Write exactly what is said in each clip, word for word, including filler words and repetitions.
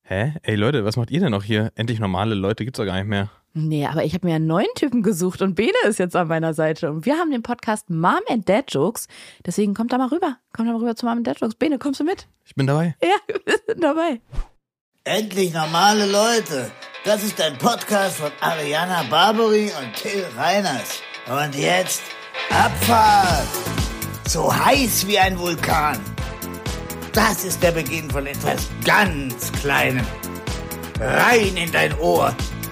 Hä? Ey Leute, was macht ihr denn noch hier? Endlich normale Leute gibt's doch gar nicht mehr. Nee, aber ich habe mir einen neuen Typen gesucht und Bene ist jetzt an meiner Seite. Und wir haben den Podcast Mom and Dad Jokes. Deswegen kommt da mal rüber. Kommt da mal rüber zu Mom and Dad Jokes. Bene, kommst du mit? Ich bin dabei. Ja, wir sind dabei. Endlich normale Leute. Das ist ein Podcast von Ariana Barbary und Till Reiners. Und jetzt Abfahrt. So heiß wie ein Vulkan. Das ist der Beginn von etwas ganz Kleinem. Rein in dein Ohr.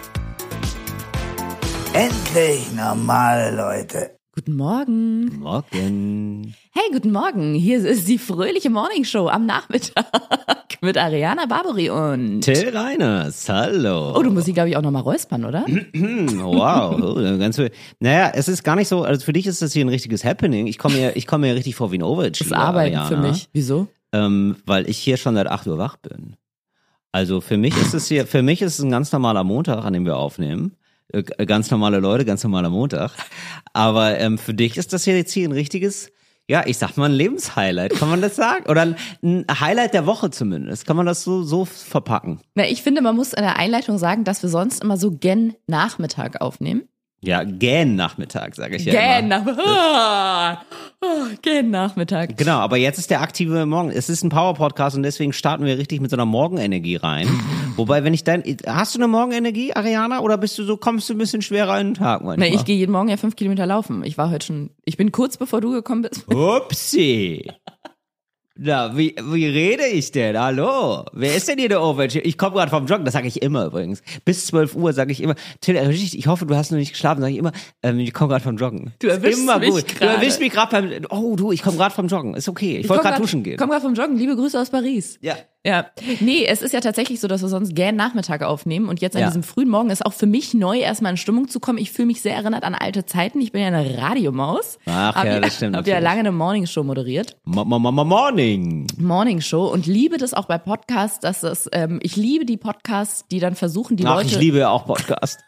Endlich normale Leute. Guten Morgen. Morgen. Hey, guten Morgen. Hier ist die fröhliche Morning Show am Nachmittag mit Ariana Barbary und Till Reiners, hallo. Oh, du musst sie, glaube ich, auch nochmal räuspern, oder? Wow. Oh, ganz viel. Naja, es ist gar nicht so, also für dich ist das hier ein richtiges Happening. Ich komme mir, ich komme mir richtig vor wie ein Overachiever. Das Arbeiten Ariana, für mich. Wieso? Ähm, weil ich hier schon seit acht Uhr wach bin. Also für mich ist es hier, für mich ist es ein ganz normaler Montag, an dem wir aufnehmen. Äh, ganz normale Leute, ganz normaler Montag. Aber ähm, für dich ist das hier jetzt hier ein richtiges, ja, ich sag mal ein Lebenshighlight, kann man das sagen? Oder ein, ein Highlight der Woche zumindest. Kann man das so, so verpacken? Na, ich finde, man muss in der Einleitung sagen, dass wir sonst immer so gen Nachmittag aufnehmen. Ja, gähn Nachmittag, sage ich ja Gen immer. Nachmittag. Oh, gen Nachmittag. Genau, aber jetzt ist der aktive Morgen. Es ist ein Power-Podcast und deswegen starten wir richtig mit so einer Morgenenergie rein. Wobei, wenn ich dein, hast du eine Morgenenergie, Ariana, oder bist du so, kommst du ein bisschen schwerer in den Tag manchmal? Na, ich gehe jeden Morgen ja fünf Kilometer laufen. Ich war heute schon, ich bin kurz bevor du gekommen bist. Upsi. Na, wie, wie rede ich denn? Hallo? Wer ist denn hier der Overachiever? Ich komme gerade vom Joggen, das sage ich immer übrigens. Bis zwölf Uhr sage ich immer, Till, ich hoffe, du hast noch nicht geschlafen, sage ich immer, ähm, ich komme gerade vom Joggen. Du erwischst immer mich gut. grade. Du erwischst mich gerade beim, oh du, ich komme gerade vom Joggen, ist okay. Ich, ich wollte gerade duschen gehen. Ich komme gerade vom Joggen, liebe Grüße aus Paris. Ja. Ja, nee, es ist ja tatsächlich so, dass wir sonst gern Nachmittag aufnehmen und jetzt an Ja. diesem frühen Morgen ist auch für mich neu, erstmal in Stimmung zu kommen. Ich fühle mich sehr erinnert an alte Zeiten. Ich bin ja eine Radiomaus. Ach hab ja, ja, das stimmt Hab ja natürlich. lange eine Morningshow moderiert. Ma ma ma Morning. Morningshow und liebe das auch bei Podcasts, dass das, ähm, ich liebe die Podcasts, die dann versuchen, die Ach, Leute... ich liebe ja auch Podcast.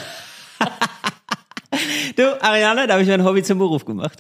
Du, Ariana, da habe ich mein Hobby zum Beruf gemacht.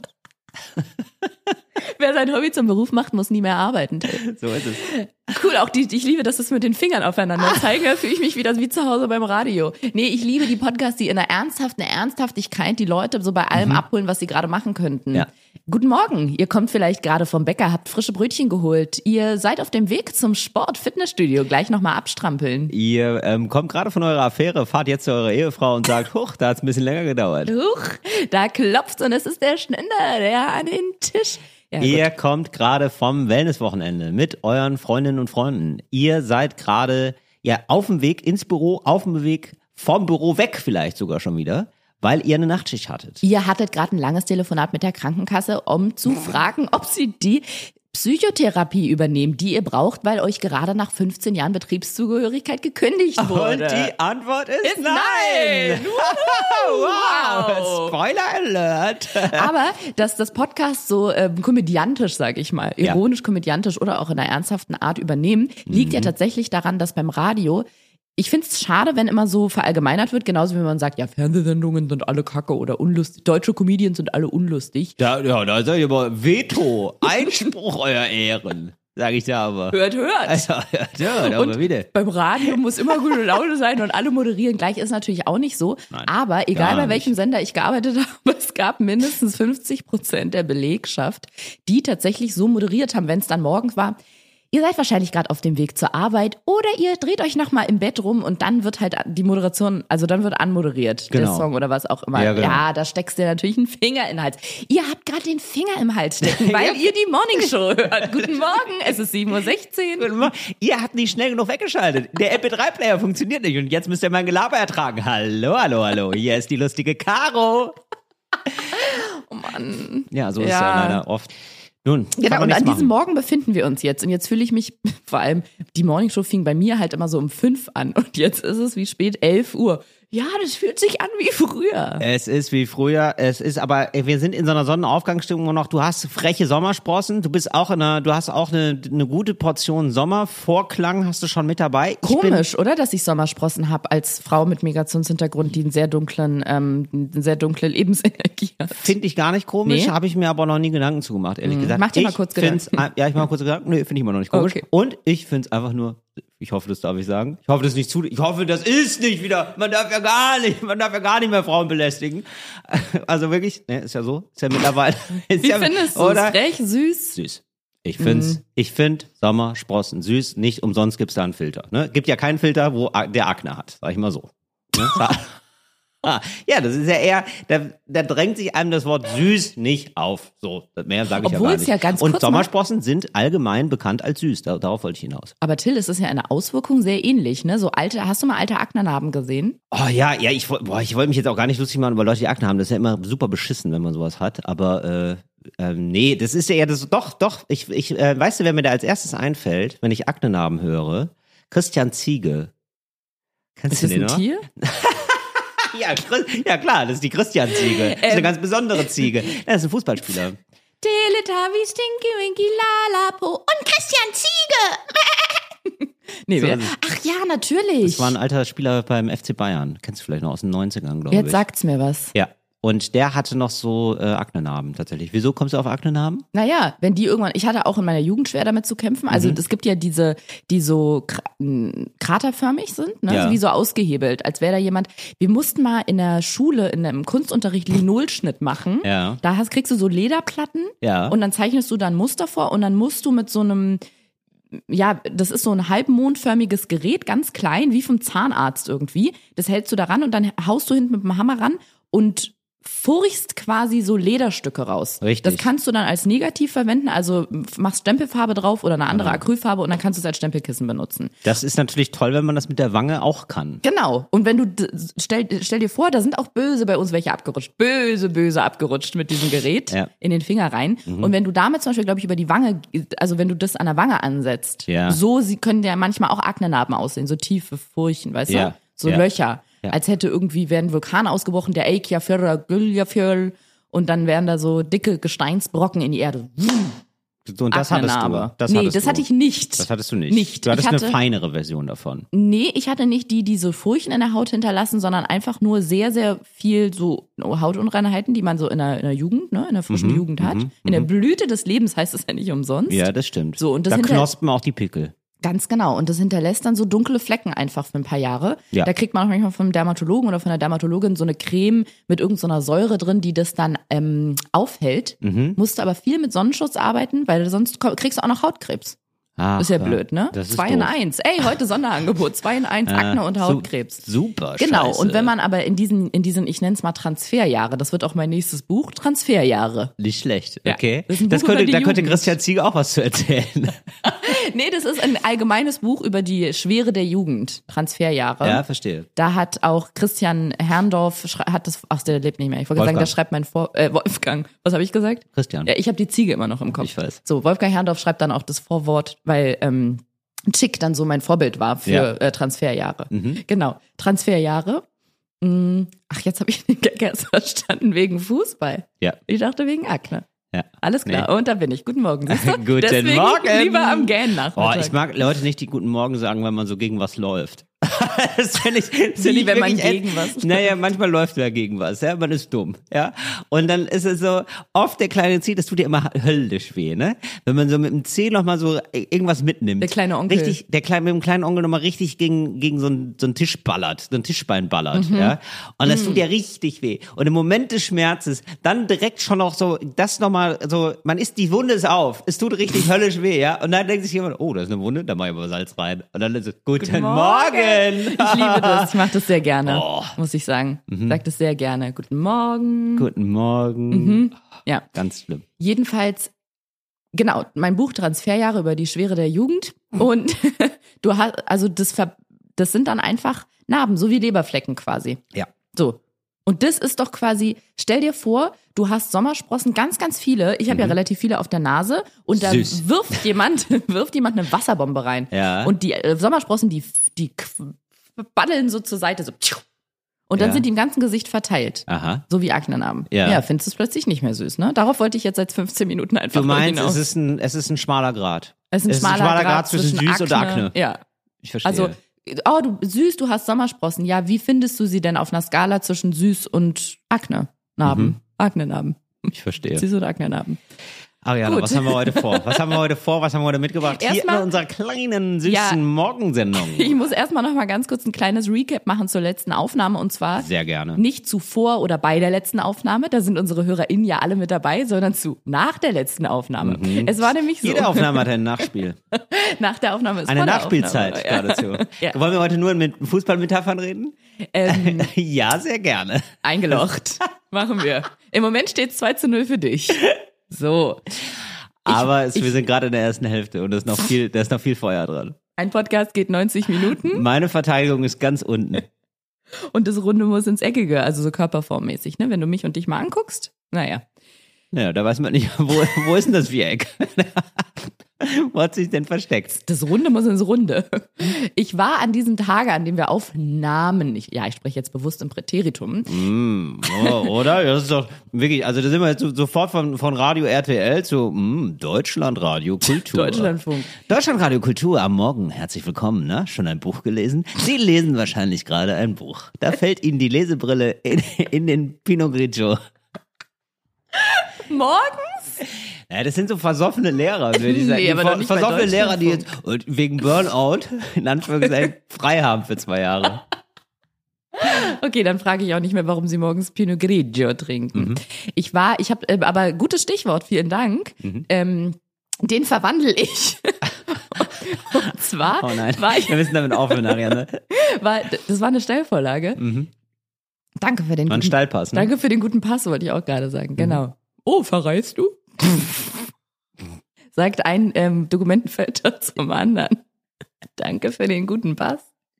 Wer sein Hobby zum Beruf macht, muss nie mehr arbeiten. So ist es. Cool, auch die, ich liebe, dass es mit den Fingern aufeinander zeigen, da fühle ich mich wieder wie zu Hause beim Radio. Nee, ich liebe die Podcasts, die in einer ernsthaften Ernsthaftigkeit die Leute so bei allem abholen, was sie gerade machen könnten. Ja. Guten Morgen, ihr kommt vielleicht gerade vom Bäcker, habt frische Brötchen geholt, ihr seid auf dem Weg zum Sport, Fitnessstudio, gleich nochmal abstrampeln. Ihr ähm, kommt gerade von eurer Affäre, fahrt jetzt zu eurer Ehefrau und sagt, huch, da hat's ein bisschen länger gedauert. Huch, da klopft's und es ist der Schninder, der an den Tisch. Ja, Ihr kommt gerade vom Wellnesswochenende mit euren Freundinnen und Freunden. Ihr seid gerade ja auf dem Weg ins Büro, auf dem Weg vom Büro weg vielleicht sogar schon wieder, weil ihr eine Nachtschicht hattet. Ihr hattet gerade ein langes Telefonat mit der Krankenkasse, um zu fragen, ob sie die Psychotherapie übernehmen, die ihr braucht, weil euch gerade nach fünfzehn Jahren Betriebszugehörigkeit gekündigt wurde. Und die Antwort ist, Ist nein! nein! Wow! Spoiler Alert! Aber dass das Podcast so ähm, komödiantisch, sag ich mal, Ja. ironisch komödiantisch oder auch in einer ernsthaften Art übernehmen, liegt ja tatsächlich daran, dass beim Radio, ich finde es schade, wenn immer so verallgemeinert wird, genauso wie man sagt, ja, Fernsehsendungen sind alle kacke oder unlustig, deutsche Comedians sind alle unlustig. Da, ja, da seid ihr aber Veto, Einspruch, euer Ehren, sag ich da aber. Hört, hört! Also, ja, ja, da Und aber wieder. beim Radio muss immer gute Laune sein und alle moderieren gleich, ist natürlich auch nicht so. Nein, Aber egal gar bei welchem nicht. Sender ich gearbeitet habe, es gab mindestens fünfzig Prozent der Belegschaft, die tatsächlich so moderiert haben, wenn es dann morgens war. Ihr seid wahrscheinlich gerade auf dem Weg zur Arbeit oder ihr dreht euch nochmal im Bett rum und dann wird halt die Moderation, also dann wird anmoderiert, der Genau. Song oder was auch immer. Ja, genau. Ja, da steckst du dir natürlich einen Finger in den Hals. Ihr habt gerade den Finger im Hals stecken, weil ihr die Morningshow hört. Guten Morgen, es ist sieben Uhr sechzehn. Ihr habt nicht schnell genug weggeschaltet. Der M P drei Player funktioniert nicht und jetzt müsst ihr mein Gelaber ertragen. Hallo, hallo, hallo. Hier ist die lustige Caro. Oh Mann. Ja, so ist Ja. ja leider oft. Nun, kann Genau, man und nichts an diesem machen. Morgen befinden wir uns jetzt. Und jetzt fühle ich mich, vor allem, die Morningshow fing bei mir halt immer so um fünf an. Und jetzt ist es wie spät, elf Uhr. Ja, das fühlt sich an wie früher. Es ist wie früher, es ist aber, wir sind in so einer Sonnenaufgangsstimmung noch, du hast freche Sommersprossen, du bist auch in einer, du hast auch eine, eine gute Portion Sommervorklang hast du schon mit dabei. Ich bin, Komisch, oder? Dass ich Sommersprossen habe als Frau mit Migrationshintergrund, die einen sehr dunklen, ähm, eine sehr dunkle Lebensenergie hat. Finde ich gar nicht komisch, Nee? habe ich mir aber noch nie Gedanken zugemacht, ehrlich gesagt. Mach dir mal ich kurz find's, Ja, ich mache kurz Gedanken. Nö, finde ich immer noch nicht komisch. Okay. Und ich finde es einfach nur Ich hoffe, das darf ich sagen. Ich hoffe, das ist nicht zu. Ich hoffe, das ist nicht wieder. Man darf ja gar nicht, man darf ja gar nicht mehr Frauen belästigen. Also wirklich, ne, ist ja so. Ist ja mittlerweile. Ist Wie ja, findest du oder? es? Recht süß? Süß. Ich find's, mhm. ich find Sommersprossen süß. Nicht umsonst gibt's da einen Filter. Ne? Gibt ja keinen Filter, wo der Akne hat. Sag ich mal so. Ne? Ah, ja, das ist ja eher, da, da drängt sich einem das Wort süß nicht auf. So, mehr sage ich Obwohl ja gar es nicht. ja ganz Und kurz Sommersprossen sind allgemein bekannt als süß. Da, darauf wollte ich hinaus. Aber Till, es ist ja eine Auswirkung sehr ähnlich, ne? So alte, hast du mal alte Aknenarben gesehen? Oh ja, ja, ich, boah, ich wollte mich jetzt auch gar nicht lustig machen über Leute, die Akne haben. Das ist ja immer super beschissen, wenn man sowas hat. Aber äh, ähm, nee, das ist ja eher das. Doch, doch. Ich, ich, äh, weißt du, wer mir da als erstes einfällt, wenn ich Aknenarben höre? Christian Ziege. Kennst Ist du das den ein noch? Tier? Ja, ja klar, das ist die Christian-Ziege. Das ist eine ganz besondere Ziege. Das ist ein Fußballspieler. Teletubby, Stinky Winky, Lalapo und Christian Ziege. Nee, So, wer? Ach ja, natürlich. Das war ein alter Spieler beim F C Bayern. Kennst du vielleicht noch aus den neunzigern, glaube ich. Jetzt sagt's mir was. Ja. Und der hatte noch so äh, Aknenarben tatsächlich. Wieso kommst du auf Aknenarben? Naja, wenn die irgendwann, ich hatte auch in meiner Jugend schwer damit zu kämpfen. Also es gibt ja diese, die so kra- kraterförmig sind, ne? Ja. Wie so ausgehebelt, als wäre da jemand. Wir mussten mal in der Schule, in einem Kunstunterricht Linolschnitt machen. Ja. Da hast, kriegst du so Lederplatten Ja. und dann zeichnest du da ein Muster vor und dann musst du mit so einem, ja, das ist so ein halbmondförmiges Gerät, ganz klein, wie vom Zahnarzt irgendwie. Das hältst du da ran und dann haust du hinten mit dem Hammer ran und furchst quasi so Lederstücke raus. Richtig. Das kannst du dann als Negativ verwenden, also machst Stempelfarbe drauf oder eine andere Ja. Acrylfarbe und dann kannst du es als Stempelkissen benutzen. Das ist natürlich toll, wenn man das mit der Wange auch kann. Genau. Und wenn du, d- stell, stell dir vor, da sind auch böse bei uns welche abgerutscht. Böse, böse abgerutscht mit diesem Gerät Ja. in den Finger rein. Und wenn du damit zum Beispiel, glaube ich, über die Wange, also wenn du das an der Wange ansetzt, Ja. so sie können ja manchmal auch Aknenarben aussehen, so tiefe Furchen, weißt Ja. du? So Ja. Löcher. Ja. Als hätte irgendwie, wäre ein Vulkan ausgebrochen, der Eyjafjallajökull, und dann wären da so dicke Gesteinsbrocken in die Erde. So, und das hattest du. Aknenarbe. Das nee, hattest das du. hatte ich nicht. Das hattest du nicht. Nicht. Du hattest Ich hatte- eine feinere Version davon. Nee, ich hatte nicht die, die so Furchen in der Haut hinterlassen, sondern einfach nur sehr, sehr viel so Hautunreinheiten, die man so in der, in der Jugend, ne, in der frischen Mhm, Jugend hat. mhm, In der Blüte des Lebens heißt es ja nicht umsonst. Ja, das stimmt. So, und das da hinter- knospen auch die Pickel. Ganz genau. Und das hinterlässt dann so dunkle Flecken einfach für ein paar Jahre. Ja. Da kriegt man auch manchmal vom Dermatologen oder von der Dermatologin so eine Creme mit irgendeiner Säure drin, die das dann ähm, aufhält. Mhm. Musst aber viel mit Sonnenschutz arbeiten, weil sonst ko- kriegst du auch noch Hautkrebs. Ach, Ist ja blöd, ne? Das ist Zwei in doof. eins. Ey, heute Sonderangebot. Zwei in eins, Akne und Su- Hautkrebs. Super, Genau, scheiße. und wenn man aber in diesen, in diesen, ich nenne es mal Transferjahre, das wird auch mein nächstes Buch, Transferjahre. Nicht schlecht, Ja, okay. das ist ein Das Buch könnte, über die da könnte Jugend. Christian Ziege auch was zu erzählen. Nee, das ist ein allgemeines Buch über die Schwere der Jugend, Transferjahre. Ja, verstehe. Da hat auch Christian Herrndorf, schrei- hat das, ach, der lebt nicht mehr. Ich wollte sagen, Wolfgang. das schreibt mein Vor, äh, Wolfgang. Was habe ich gesagt? Christian. Ja, ich habe die Ziege immer noch im Kopf. Ich weiß. So, Wolfgang Herrndorf schreibt dann auch das Vorwort, weil ähm, Chick dann so mein Vorbild war für Ja. äh, Transferjahre. Mhm. Genau, Transferjahre. Mm, Ach, jetzt habe ich den Gag erst verstanden, wegen Fußball. Ja. Ich dachte wegen Akne. Ja. Alles klar, Nee. und da bin ich. Guten Morgen. Siehst du? Guten Deswegen Morgen. lieber am Gähnen Oh, Nachmittag. ich mag Leute nicht, die guten Morgen sagen, wenn man so gegen was läuft. Das finde ich, das Wie, find ich wenn man wirklich gegen ätzend. was? Naja, manchmal läuft wer gegen was, ja, man ist dumm, ja. Und dann ist es so, oft der kleine Zeh, das tut dir immer höllisch weh, ne? Wenn man so mit dem Zeh nochmal so irgendwas mitnimmt. Der kleine Onkel. Richtig, der kleine, mit dem kleinen Onkel nochmal richtig gegen, gegen so einen, so einen Tisch ballert, so ein Tischbein ballert, Mhm. ja. Und das tut dir richtig weh. Und im Moment des Schmerzes, dann direkt schon noch so, das nochmal so, man isst, die Wunde ist auf, es tut richtig höllisch weh, ja. Und dann denkt sich jemand, oh, da ist eine Wunde, da mach ich aber Salz rein. Und dann ist es, guten, Morgen. Ich liebe das. Ich mache das sehr gerne, Oh. muss ich sagen. Sag das sehr gerne. Guten Morgen. Guten Morgen. Ja. Ganz schlimm. Jedenfalls, genau, mein Buch Transferjahre über die Schwere der Jugend. Und du hast, also das, ver, das sind dann einfach Narben, so wie Leberflecken quasi. Ja. So. Und das ist doch quasi, stell dir vor, du hast Sommersprossen, ganz, ganz viele. Ich habe ja relativ viele auf der Nase. Und da Süß. wirft jemand, wirft jemand eine Wasserbombe rein. Ja. Und die äh, Sommersprossen, die, die qu- ballen so zur Seite, so. tschiu. Und dann Ja. sind die im ganzen Gesicht verteilt. Aha. So wie Aknenarben. Ja. Ja, findest du es plötzlich nicht mehr süß, ne? Darauf wollte ich jetzt seit fünfzehn Minuten einfach Du nur meinst, hinaus. es ist ein, es ist ein schmaler Grad. Es ist ein schmaler, Grad zwischen süß und Akne. Ja. Ich verstehe. Also, oh, du süß, du hast Sommersprossen. Ja, wie findest du sie denn auf einer Skala zwischen süß und Akne-Narben? Mhm. Akne-Narben. ich verstehe. Süß oder Akne-Narben? Ariana, Gut. was haben wir heute vor? Was haben wir heute vor? Was haben wir heute mitgebracht? Hier Erstmal- in unserer kleinen, süßen Ja. Morgensendung. Ich muss erstmal noch mal ganz kurz ein kleines Recap machen zur letzten Aufnahme und zwar Sehr gerne. nicht zuvor oder bei der letzten Aufnahme, da sind unsere HörerInnen ja alle mit dabei, sondern zu nach der letzten Aufnahme. Es war nämlich so, Jede Aufnahme hat ein Nachspiel. nach der Aufnahme ist Eine vor der Nachspielzeit Aufnahme. geradezu. Ja. Wollen wir heute nur mit Fußballmetaphern reden? Ähm, Ja, sehr gerne. eingelocht. Machen wir. Im Moment steht es zwei zu null für dich. So. Aber es, ich- wir sind gerade in der ersten Hälfte und da ist noch viel, da ist noch viel Feuer dran. Ein Podcast geht neunzig Minuten Meine Verteidigung ist ganz unten. und das Runde muss ins Eckige, also so körperformmäßig, ne? Wenn du mich und dich mal anguckst, naja. Ja, da weiß man nicht, wo, wo ist denn das Viereck? Wo hat sich denn versteckt? Das Runde muss ins Runde. Ich war an diesem Tage, an dem wir aufnahmen, ich, ja, ich spreche jetzt bewusst im Präteritum, Mm, oh, oder? Das ist doch wirklich, also da sind wir jetzt so- sofort von, von Radio R T L zu mm, Deutschlandradio Kultur. Deutschlandfunk. Deutschlandradio Kultur am Morgen. Herzlich willkommen, ne? Schon ein Buch gelesen? Sie lesen wahrscheinlich gerade ein Buch. Da fällt Ihnen die Lesebrille in, in den Pinot Grigio. Morgens? Ja, das sind so versoffene Lehrer, würde ich sagen. Nee, Die aber ver- doch nicht bei versoffene Lehrer, die jetzt Deutschlandfunk. und wegen Burnout in Anführungszeichen frei haben für zwei Jahre. Okay, dann frage ich auch nicht mehr, warum sie morgens Pinot Grigio trinken. Mhm. Ich war, ich habe, äh, aber gutes Stichwort, vielen Dank. Mhm. Ähm, den verwandle ich. Und zwar Oh nein, war ich, wir müssen damit aufhören, Ariane. war, das war eine Steilvorlage. Mhm. Danke für den War ein guten, Steilpass, ne? danke für den guten Pass, wollte ich auch gerade sagen. Genau. Oh, verreist du? Sagt ein ähm, Dokumentenfälscher zum anderen. Danke für den guten Pass.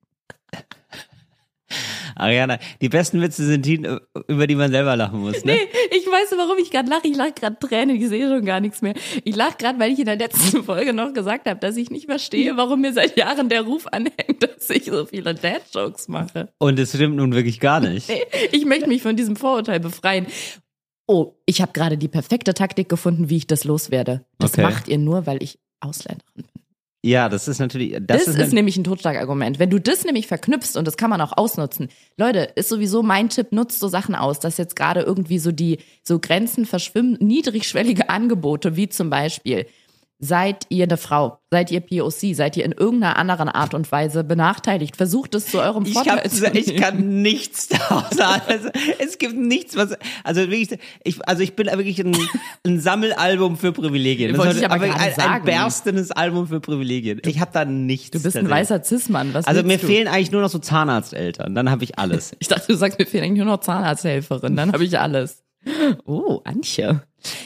Ariana, die besten Witze sind die, über die man selber lachen muss, ne? Nee, ich weiß, warum ich gerade lache. Ich lache gerade Tränen, ich sehe schon gar nichts mehr. Ich lache gerade, weil ich in der letzten Folge noch gesagt habe, dass ich nicht verstehe, warum mir seit Jahren der Ruf anhängt, dass ich so viele Dad-Jokes mache. Und es stimmt nun wirklich gar nicht. Nee, ich möchte mich von diesem Vorurteil befreien. Oh, ich habe gerade die perfekte Taktik gefunden, wie ich das loswerde. Das Okay. macht ihr nur, weil ich Ausländerin bin. Ja, das ist natürlich, das, Das, ist, ist, eine- nämlich ein Totschlagargument. Wenn du das nämlich verknüpfst, und das kann man auch ausnutzen. Leute, ist sowieso mein Tipp, nutzt so Sachen aus, dass jetzt gerade irgendwie so die so Grenzen verschwimmen, niedrigschwellige Angebote, wie zum Beispiel, seid ihr eine Frau, seid ihr P O C, seid ihr in irgendeiner anderen Art und Weise benachteiligt, versucht es zu eurem ich, Vorteil hab, zu ich nehmen. kann nichts daraus sagen. Also, es gibt nichts, was, also wirklich, ich, also ich bin wirklich ein, ein Sammelalbum für Privilegien. Wollte ist ich aber ein, gerade ein sagen. berstendes Album für Privilegien. Ich habe da nichts. Du bist ein tatsächlich. weißer Cis-Mann, was Also willst mir du? fehlen eigentlich nur noch so Zahnarzteltern, dann habe ich alles. Ich dachte, du sagst, mir fehlen eigentlich nur noch Zahnarzthelferin, dann habe ich alles. Oh, Antje.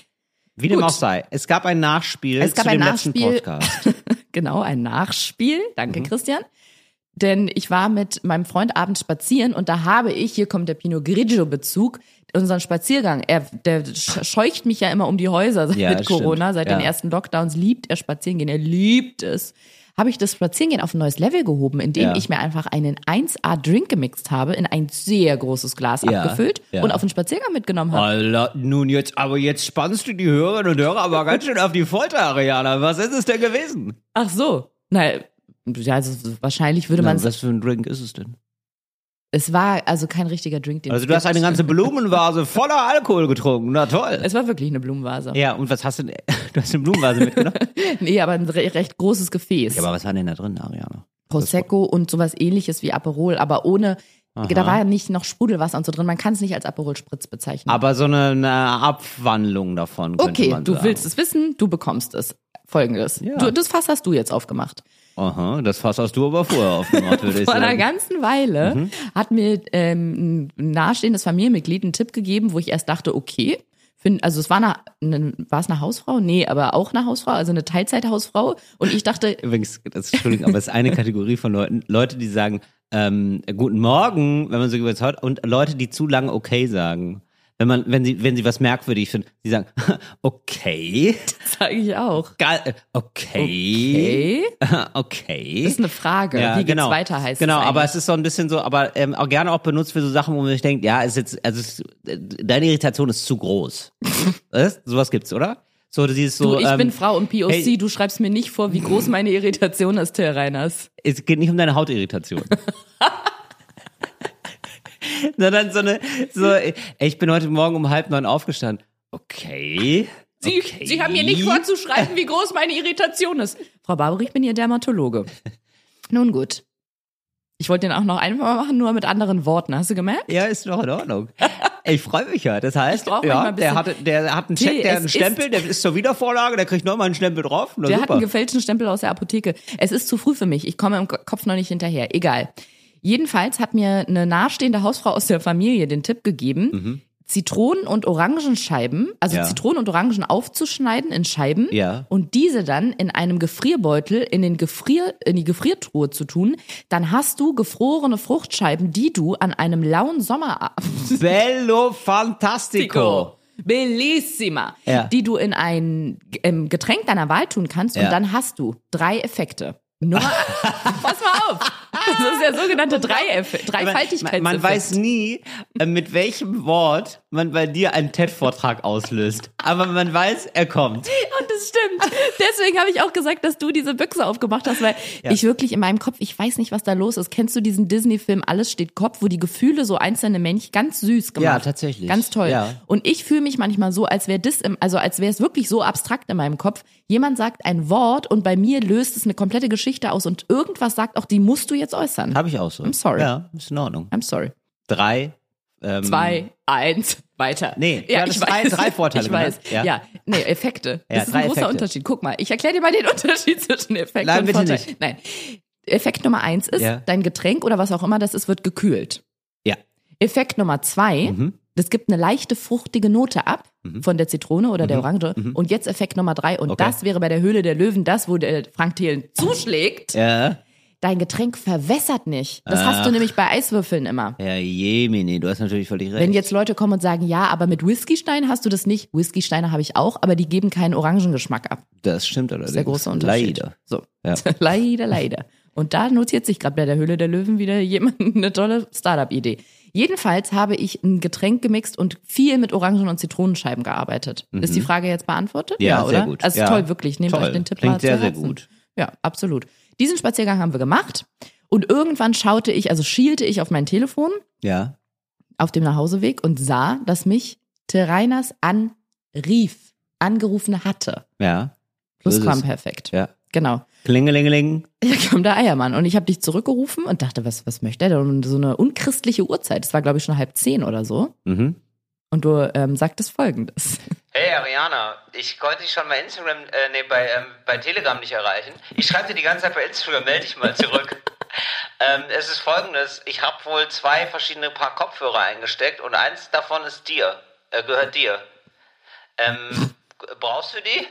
Wie dem Gut. auch sei. Es gab ein Nachspiel Es gab zu ein dem letzten Nachspiel. Podcast. Genau, ein Nachspiel. Danke, Mhm. Christian. Denn ich war mit meinem Freund abends spazieren und da habe ich, hier kommt der Pinot Grigio-Bezug, unseren Spaziergang. Er, der sch- scheucht mich ja immer um die Häuser seit Ja, mit das stimmt. Corona, seit Ja. den ersten Lockdowns liebt er Spazierengehen, er liebt es. Habe ich das Spazierengehen auf ein neues Level gehoben, indem Ja. ich mir einfach einen eins A-Drink gemixt habe, in ein sehr großes Glas Ja, abgefüllt ja. und auf den Spaziergang mitgenommen habe. Alter, nun jetzt, aber jetzt spannst du die Hörerinnen und Hörer aber ganz schön auf die Folter, Ariana. Was ist es denn gewesen? Ach so. Na, ja, also wahrscheinlich würde man Na, was für ein Drink ist es denn? Es war also kein richtiger Drink, den Also es du hast gibt. eine ganze Blumenvase voller Alkohol getrunken. Na toll. Es war wirklich eine Blumenvase. Ja, und was hast du denn? Du hast eine Blumenvase mitgenommen? Nee, aber ein re recht großes Gefäß. Ja, aber was war denn da drin, Ariana? Prosecco und sowas ähnliches wie Aperol, aber ohne, Aha. da war ja nicht noch Sprudelwasser und so drin. Man kann es nicht als Aperol Spritz bezeichnen. Aber so eine, eine Abwandlung davon könnte okay, man du sagen. willst es wissen, du bekommst es. Folgendes. Ja. Du, das Fass hast du jetzt aufgemacht. Aha, das Fass hast du aber vorher aufgemacht, würde ich Vor einer sagen. ganzen Weile Mhm. hat mir ähm, ein nahestehendes Familienmitglied einen Tipp gegeben, wo ich erst dachte, okay, find, also es war eine, eine, war es eine Hausfrau? Nee, aber auch eine Hausfrau, also eine Teilzeithausfrau. Und ich dachte, Übrigens, das, Entschuldigung, aber es ist eine Kategorie von Leuten, Leute, die sagen, ähm, guten Morgen, wenn man so über hört, und Leute, die zu lange okay sagen. Wenn man, wenn sie, wenn sie was merkwürdig finden, die sagen, okay, sage ich auch. geil, äh, okay, Okay. okay. Das ist eine Frage. Wie geht's weiter, heißt Genau, es aber eigentlich. es ist so ein bisschen so, aber ähm, auch gerne auch benutzt für so Sachen, wo man sich denkt, ja, ist jetzt, also es, äh, deine Irritation ist zu groß. Was? Sowas gibt's, oder? So, du siehst so, Du, ich ähm, bin Frau und P O C, hey- du schreibst mir nicht vor, wie groß meine Irritation ist, Till Reiners. es geht nicht um deine Hautirritation. Sondern so eine, so, ey, ich bin heute Morgen um halb neun aufgestanden. Okay, Sie, Okay. Sie haben mir nicht vorzuschreiben, wie groß meine Irritation ist. Frau Barbour, ich bin Ihr Dermatologe. Nun gut. Ich wollte den auch noch einmal machen, nur mit anderen Worten. Hast du gemerkt? Ja, ist doch in Ordnung. Ich freue mich ja. Das heißt, Ich brauch ja, manchmal ein der bisschen- hat, der hat einen Check, Till, der es einen Stempel, ist- der ist zur Wiedervorlage, der kriegt nochmal einen Stempel drauf. Na, Der super. hat einen gefälschten Stempel aus der Apotheke. Es ist zu früh für mich. Ich komme im Kopf noch nicht hinterher. Egal. Jedenfalls hat mir eine nahestehende Hausfrau aus der Familie den Tipp gegeben, Mhm. Zitronen- und Orangenscheiben, also Ja. Zitronen und Orangen aufzuschneiden in Scheiben Ja. und diese dann in einem Gefrierbeutel in den Gefrier, in die Gefriertruhe zu tun. Dann hast du gefrorene Fruchtscheiben, die du an einem lauen Sommerabend Bello Fantastico. Bellissima, Ja. die du in ein ähm, Getränk deiner Wahl tun kannst und Ja. dann hast du drei Effekte. Nummer, pass mal auf, das ist der sogenannte Dreieff- Dreifaltigkeitseffekt. Man, man weiß nie, äh, mit welchem Wort man bei dir einen T E D-Vortrag auslöst. Aber man weiß, er kommt. Und das stimmt. Deswegen habe ich auch gesagt, dass du diese Büchse aufgemacht hast, weil Ja. ich wirklich in meinem Kopf, ich weiß nicht, was da los ist. Kennst du diesen Disney-Film Alles steht Kopf, wo die Gefühle so einzelne Männchen ganz süß gemacht. Ja, tatsächlich. Ganz toll. Ja. Und ich fühle mich manchmal so, als wäre das, im, also als wäre es wirklich so abstrakt in meinem Kopf. Jemand sagt ein Wort und bei mir löst es eine komplette Geschichte aus und irgendwas sagt auch, die musst du jetzt äußern. Habe ich auch so. I'm sorry. Ja, ist in Ordnung. I'm sorry. Drei. Ähm, Zwei, eins, weiter. Nee, ja, ja, das ich drei- weiß. drei Vorteile Ich weiß. genannt, ja. Ja. nee, Effekte. Ja, Das ist drei ein großer Effekte. Unterschied. Guck mal, ich erkläre dir mal den Unterschied zwischen Effekt Nein, und bitte Vorteil. nicht. Nein. Effekt Nummer eins ist, Ja. dein Getränk oder was auch immer das ist, wird gekühlt. Ja. Effekt Nummer zwei, Mhm. das gibt eine leichte fruchtige Note ab von der Zitrone oder der Orange. Und jetzt Effekt Nummer drei. Und Okay. das wäre bei der Höhle der Löwen das, wo der Frank Thelen zuschlägt. Ja. Dein Getränk verwässert nicht. Das hast du nämlich bei Eiswürfeln immer. Ja, Jemini, du hast natürlich völlig recht. Wenn jetzt Leute kommen und sagen, ja, aber mit Whiskystein hast du das nicht. Whiskysteine habe ich auch, aber die geben keinen Orangengeschmack ab. das stimmt allerdings. Das ist der große Unterschied. Leider. So. Ja. leider, leider. Und da notiert sich gerade bei der Höhle der Löwen wieder jemand eine tolle Startup-Idee. Jedenfalls habe ich ein Getränk gemixt und viel mit Orangen- und Zitronenscheiben gearbeitet. Ist die Frage jetzt beantwortet? Mhm. Ja, oder? sehr gut. Also Ja. toll, wirklich. Nehmt Toll. euch den Tipp Klingt mal zu sehr, sehr Herzen. gut. Ja, absolut. Diesen Spaziergang haben wir gemacht und irgendwann schaute ich, also schielte ich auf mein Telefon Ja. auf dem Nachhauseweg und sah, dass mich Till Reiners anrief, angerufen hatte. Ja. So ist es. Plusquamperfekt. Ja. Genau. Klingelingeling. Da kam der Eiermann und ich habe dich zurückgerufen und dachte, was, was möchte er denn? Und so eine unchristliche Uhrzeit. Es war, glaube ich, schon halb zehn oder so. Mhm. Und du ähm, sagtest Folgendes. Hey Ariana, ich konnte dich schon bei Instagram, äh, nee, bei, ähm, bei Telegram nicht erreichen. Ich schreibe dir die ganze Zeit bei Instagram, melde dich mal zurück. ähm, es ist folgendes, ich habe wohl zwei verschiedene Paar Kopfhörer eingesteckt und eins davon ist dir, äh, gehört dir. Ähm, brauchst du die?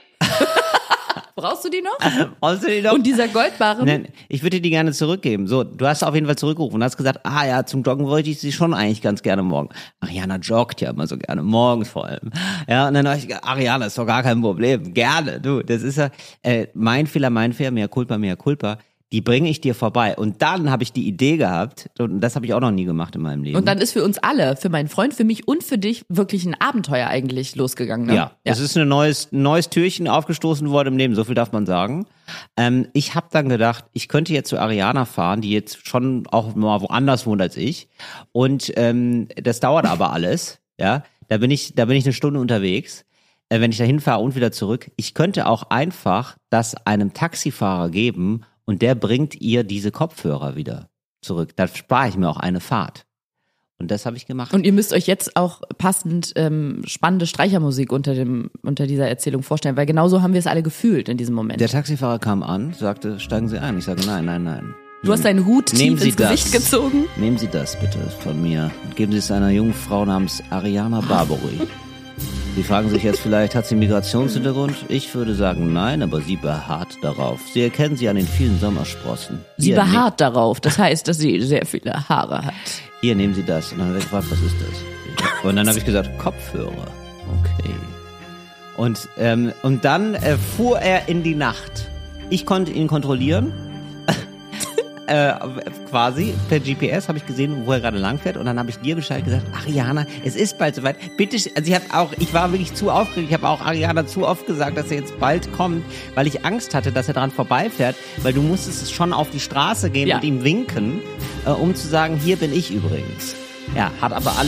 Brauchst du die noch? Brauchst du die noch? Und dieser Goldbarren? Nein, ich würde dir die gerne zurückgeben. So, du hast auf jeden Fall zurückgerufen und hast gesagt, ah ja, zum Joggen wollte ich sie schon eigentlich ganz gerne morgen. Ariana joggt ja immer so gerne, morgens vor allem. Ja, und dann habe ich gesagt, Ariana, ist doch gar kein Problem, gerne, du, das ist ja äh, mein Fehler, mein Fehler, mehr Culpa, mehr Culpa. Die bringe ich dir vorbei. Und dann habe ich die Idee gehabt, und das habe ich auch noch nie gemacht in meinem Leben. Und dann ist für uns alle, für meinen Freund, für mich und für dich wirklich ein Abenteuer eigentlich losgegangen. Ne? Ja, es ist ein neues, neues Türchen aufgestoßen worden im Leben, so viel darf man sagen. Ähm, ich habe dann gedacht, ich könnte jetzt zu Ariana fahren, die jetzt schon auch mal woanders wohnt als ich. Und ähm, das dauert aber alles. Ja, da bin ich, da bin ich eine Stunde unterwegs. Äh, wenn ich da hinfahre und wieder zurück. Ich könnte auch einfach das einem Taxifahrer geben und der bringt ihr diese Kopfhörer wieder zurück. Da spare ich mir auch eine Fahrt. Und das habe ich gemacht. Und ihr müsst euch jetzt auch passend ähm, spannende Streichermusik unter dem unter dieser Erzählung vorstellen, weil genauso haben wir es alle gefühlt in diesem Moment. Der Taxifahrer kam an, sagte, steigen Sie ein. Ich sage, nein, nein, nein. Du hast deinen Hut Nehmen tief Sie ins das. Gesicht gezogen. Nehmen Sie das bitte von mir und geben Sie es einer jungen Frau namens Ariana Barbory. Sie fragen sich jetzt vielleicht, hat sie Migrationshintergrund? Ich würde sagen, nein, aber sie beharrt darauf. Sie erkennen sie an den vielen Sommersprossen. Sie Hier, beharrt darauf. Das heißt, dass sie sehr viele Haare hat. Hier, nehmen Sie das. Und dann hat er gefragt, was ist das? Und dann habe ich gesagt, Kopfhörer. Okay. Und, ähm, und dann äh, fuhr er in die Nacht. Ich konnte ihn kontrollieren. äh, quasi per G P S habe ich gesehen, wo er gerade langfährt. Und dann habe ich dir Bescheid gesagt, Ariana, es ist bald soweit. Bitte, also ich habe auch, ich war wirklich zu aufgeregt. Ich habe auch Ariana zu oft gesagt, dass er jetzt bald kommt, weil ich Angst hatte, dass er dran vorbeifährt. Weil du musstest schon auf die Straße gehen Ja. und ihm winken, äh, um zu sagen, hier bin ich übrigens. Ja, hat aber alles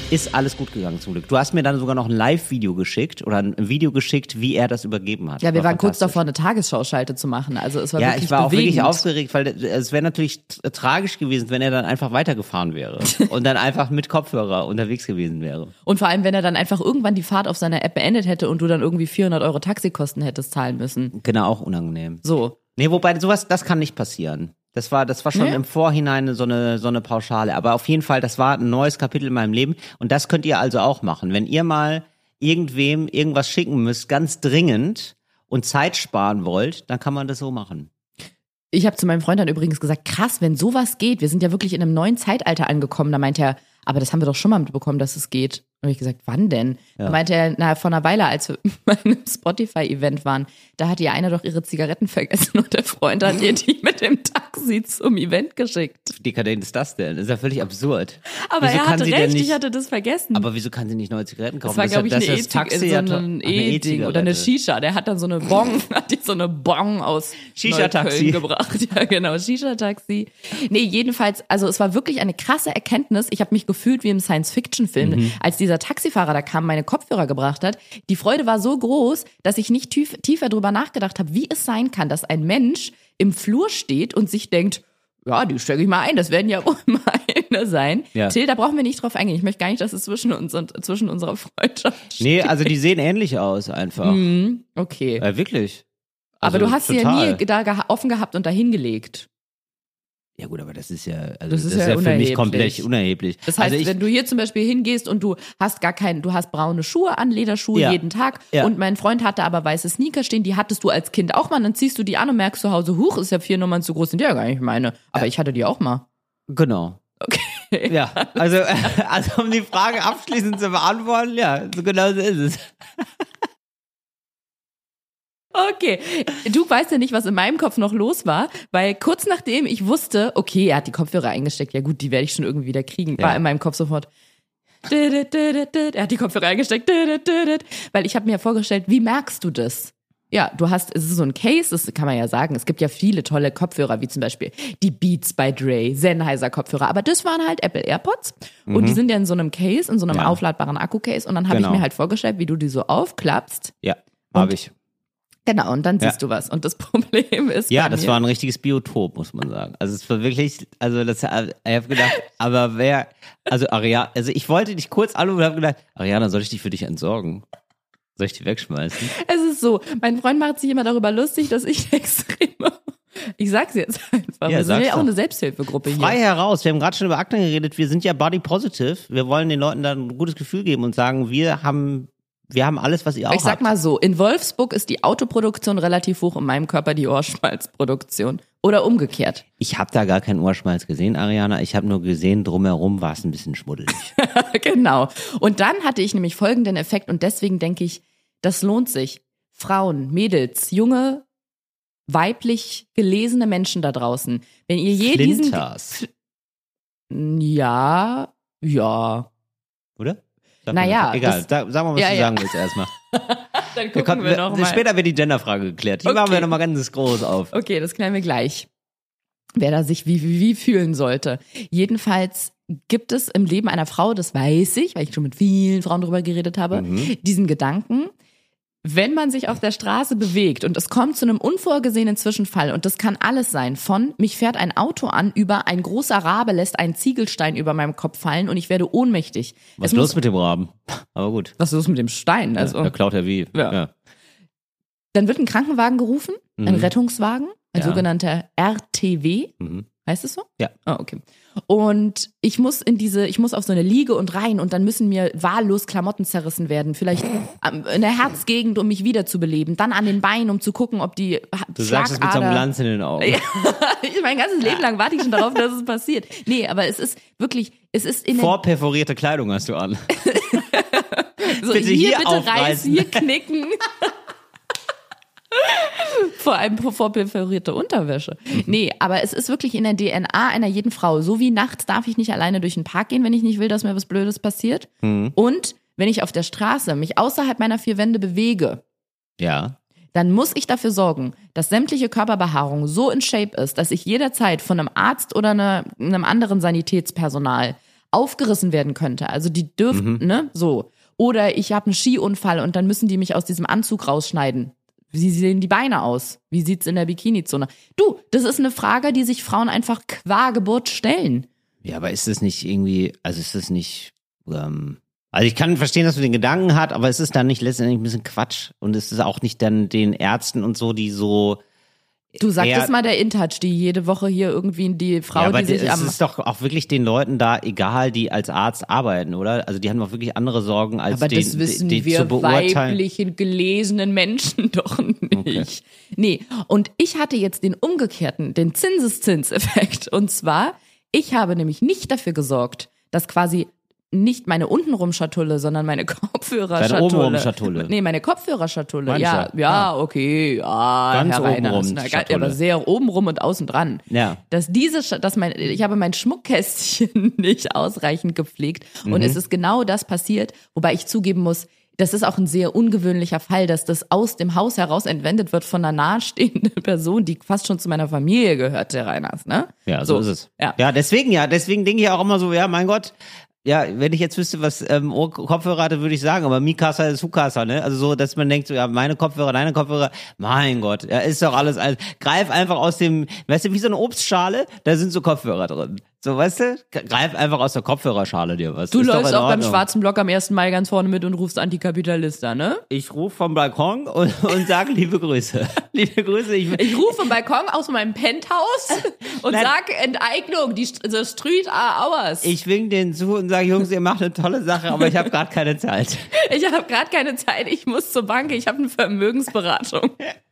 Ist alles gut gegangen zum Glück. Du hast mir dann sogar noch ein Live-Video geschickt oder ein Video geschickt, wie er das übergeben hat. Ja, wir war waren kurz davor, eine Tagesschauschalte zu machen. Also es war ja, wirklich ich war bewegend. auch wirklich aufgeregt, weil es wäre natürlich t- tragisch gewesen, wenn er dann einfach weitergefahren wäre und dann einfach mit Kopfhörer unterwegs gewesen wäre. Und vor allem, wenn er dann einfach irgendwann die Fahrt auf seiner App beendet hätte und du dann irgendwie vierhundert Euro Taxikosten hättest zahlen müssen. Genau, auch unangenehm. So. Nee, wobei sowas, das kann nicht passieren. Das war, das war schon Nee? im Vorhinein so eine, so eine Pauschale. Aber auf jeden Fall, das war ein neues Kapitel in meinem Leben. Und das könnt ihr also auch machen. Wenn ihr mal irgendwem irgendwas schicken müsst, ganz dringend und Zeit sparen wollt, dann kann man das so machen. Ich habe zu meinem Freund dann übrigens gesagt, krass, wenn sowas geht, wir sind ja wirklich in einem neuen Zeitalter angekommen. Da meinte er, aber das haben wir doch schon mal mitbekommen, dass es geht. Und ich gesagt, wann denn? Ja. Da meinte er, na, vor einer Weile, als wir bei einem Spotify-Event waren, da hat ihr einer doch ihre Zigaretten vergessen und der Freund hat ihr die mit dem Taxi zum Event geschickt. Wie dekadent ist das denn? Das ist ja völlig absurd. Aber Wieso er kann hatte sie denn recht, nicht, ich hatte das vergessen. Aber wieso kann sie nicht neue Zigaretten kaufen? Das war, glaube ich, eine das E-Zig, Taxi so ja ein to- Ach, eine E-Ding oder eine E-Zigarette. Shisha. Der hat dann so eine Bong, hat die so eine Bong aus Shisha-Taxi. Neukölln gebracht. Ja, genau, Shisha-Taxi. Nee, jedenfalls, also es war wirklich eine krasse Erkenntnis. Ich habe mich gefühlt wie im Science-Fiction-Film, Mhm. als dieser Taxifahrer da kam, meine Kopfhörer gebracht hat. Die Freude war so groß, dass ich nicht tief, tiefer drüber nachgedacht habe, wie es sein kann, dass ein Mensch im Flur steht und sich denkt, ja, die stecke ich mal ein, das werden ja wohl meine sein. Ja. Till, da brauchen wir nicht drauf eingehen. Ich möchte gar nicht, dass es zwischen uns und zwischen unserer Freundschaft steht. Nee, also die sehen ähnlich aus einfach. Okay. Äh, wirklich. Aber Also du hast sie ja total. nie da geha- offen gehabt und dahin gelegt. Ja gut, aber das ist ja, also Das das ist ist, ja ja, für unerheblich. mich komplett unerheblich. Das heißt, also ich, wenn du hier zum Beispiel hingehst und du hast gar keinen, du hast braune Schuhe an, Lederschuhe Ja. jeden Tag Ja. und mein Freund hatte aber weiße Sneaker stehen, die hattest du als Kind auch mal, dann ziehst du die an und merkst zu Hause, huch, ist ja vier Nummern zu groß, sind ja gar nicht meine. Aber ich hatte die auch mal. Genau. Okay. Ja, also, also um die Frage abschließend zu beantworten, ja, so genau so ist es. Okay, du weißt ja nicht, was in meinem Kopf noch los war, weil kurz nachdem ich wusste, okay, er hat die Kopfhörer eingesteckt, ja gut, die werde ich schon irgendwie wieder kriegen, war Ja. in meinem Kopf sofort. Er hat die Kopfhörer eingesteckt, weil ich habe mir vorgestellt, wie merkst du das? Ja, du hast, es ist so ein Case, das kann man ja sagen, es gibt ja viele tolle Kopfhörer, wie zum Beispiel die Beats bei Dre, Sennheiser Kopfhörer, aber das waren halt Apple AirPods und die sind ja in so einem Case, in so einem Ja. aufladbaren Akku-Case und dann habe Genau. ich mir halt vorgestellt, wie du die so aufklappst. Ja, habe ich. Genau, und dann Ja. siehst du was. Und das Problem ist. Ja, bei das mir, war ein richtiges Biotop, muss man sagen. Also es war wirklich, also das, ich habe gedacht, aber wer, also Ariana, also ich wollte dich kurz anrufen und habe gedacht, Ariana, soll ich dich für dich entsorgen? Soll ich die wegschmeißen? Es ist so, mein Freund macht sich immer darüber lustig, dass ich extreme. Ich sag's jetzt einfach. Ja, Wir sind sag's ja auch doch. eine Selbsthilfegruppe hier. Frei heraus, wir haben gerade schon über Akne geredet, wir sind ja body positive, wir wollen den Leuten da ein gutes Gefühl geben und sagen, wir haben, wir haben alles, was ihr auch Ich sag habt. mal so, in Wolfsburg ist die Autoproduktion relativ hoch, in meinem Körper die Ohrschmalzproduktion. Oder umgekehrt. Ich habe da gar keinen Ohrschmalz gesehen, Ariana. Ich habe nur gesehen, drumherum war es ein bisschen schmuddelig. Genau. Und dann hatte ich nämlich folgenden Effekt und deswegen denke ich, das lohnt sich. Frauen, Mädels, junge, weiblich gelesene Menschen da draußen. Wenn ihr je diesen... Flinters, Ja, ja. oder? Sag Naja, mal, egal, das- sag, sag mal, was Ja, du ja. sagen willst erstmal. Dann Wir gucken kommen, wir noch mal. später wird die Genderfrage geklärt. Die Okay. machen wir nochmal ganz groß auf. Okay, das klären wir gleich. Wer da sich wie, wie, wie fühlen sollte. Jedenfalls gibt es im Leben einer Frau, das weiß ich, weil ich schon mit vielen Frauen drüber geredet habe, Mhm. diesen Gedanken, wenn man sich auf der Straße bewegt und es kommt zu einem unvorgesehenen Zwischenfall und das kann alles sein, von mich fährt ein Auto an, über ein großer Rabe lässt einen Ziegelstein über meinem Kopf fallen und ich werde ohnmächtig. Was Es ist los muss, mit dem Raben? Aber gut. was ist los mit dem Stein? Also, Da klaut er wie. Ja. Ja. dann wird ein Krankenwagen gerufen, ein Mhm. Rettungswagen, ein Ja. sogenannter R T W. Mhm. Heißt es so? Ja. Ah, okay. Und ich muss in diese, ich muss auf so eine Liege und rein und dann müssen mir wahllos Klamotten zerrissen werden. Vielleicht am- in der Herzgegend, um mich wiederzubeleben. Dann an den Beinen, um zu gucken, ob die Ha- Du sagst es mit so einem Schlagader- Glanz in den Augen. Ja. Ich, mein ganzes Leben lang warte ich schon darauf, dass es passiert. Nee, aber es ist wirklich, es ist in der, Vorperforierte Kleidung hast du an. so, bitte hier, hier bitte aufreißen. reißen, hier knicken. Vor allem vorperforierte Unterwäsche. Nee, aber es ist wirklich in der D N A einer jeden Frau. So wie nachts darf ich nicht alleine durch den Park gehen, wenn ich nicht will, dass mir was Blödes passiert. Und wenn ich auf der Straße mich außerhalb meiner vier Wände bewege, Ja. dann muss ich dafür sorgen, dass sämtliche Körperbehaarung so in Shape ist, dass ich jederzeit von einem Arzt oder eine, einem anderen Sanitätspersonal aufgerissen werden könnte. Also die dürften, Mhm. ne, so. Oder ich habe einen Skiunfall und dann müssen die mich aus diesem Anzug rausschneiden. Wie sehen die Beine aus? Wie sieht's in der Bikini-Zone? Du, das ist eine Frage, die sich Frauen einfach qua Geburt stellen. Ja, aber ist das nicht irgendwie, also ist das nicht, ähm, also ich kann verstehen, dass du den Gedanken hast, aber es ist dann nicht letztendlich ein bisschen Quatsch und es ist auch nicht dann den Ärzten und so, die so. Du sagtest eher- mal der InTouch, die jede Woche hier irgendwie die Frau, ja, aber die sich es am... ist doch auch wirklich den Leuten da egal, die als Arzt arbeiten, oder? Also die haben doch wirklich andere Sorgen, als Aber den, das wissen den, den wir zu beurteilen. weiblichen, gelesenen Menschen doch nicht. Okay. Nee, und ich hatte jetzt den umgekehrten, den Zinseszinseffekt. Und zwar, ich habe nämlich nicht dafür gesorgt, dass quasi nicht meine untenrum-Schatulle, sondern meine Kopfhörerschatulle. Deine obenrum-Schatulle. Nee, meine Kopfhörerschatulle. Meine Ja, ich ja. ja, okay. Ja, Ganz Herr Reiners. obenrum Na, Schatulle. aber sehr obenrum und außen dran. Ja. Dass diese, Sch- dass mein, ich habe mein Schmuckkästchen nicht ausreichend gepflegt und Mhm. es ist genau das passiert, wobei ich zugeben muss, das ist auch ein sehr ungewöhnlicher Fall, dass das aus dem Haus heraus entwendet wird von einer nahestehenden Person, die fast schon zu meiner Familie gehört, der Reiners, ne? Ja, so, ist es. Ja. ja, deswegen ja, deswegen denke ich auch immer so, ja, mein Gott, ja, wenn ich jetzt wüsste, was ähm, Ohr- Kopfhörer hatte, würde ich sagen, aber Mikasa ist Hukasa, ne? Also so, dass man denkt, so, ja, meine Kopfhörer, deine Kopfhörer, mein Gott, ja, ist doch alles, alles. Greif einfach aus dem, weißt du, wie so eine Obstschale, da sind so Kopfhörer drin. So, weißt du, greif einfach aus der Kopfhörerschale dir was. Du Ist doch läufst in auch beim Ordnung. Schwarzen Block am ersten Mai ganz vorne mit und rufst Antikapitalista, ne? Ich rufe vom Balkon und, und sage liebe Grüße. Liebe Grüße, ich, Ich rufe vom Balkon aus meinem Penthouse und Nein. sag Enteignung, die St- the Street are ours. ich wink denen zu und sage, Jungs, ihr macht eine tolle Sache, aber ich habe gerade keine Zeit. Ich habe gerade keine Zeit, ich muss zur Bank, ich habe eine Vermögensberatung.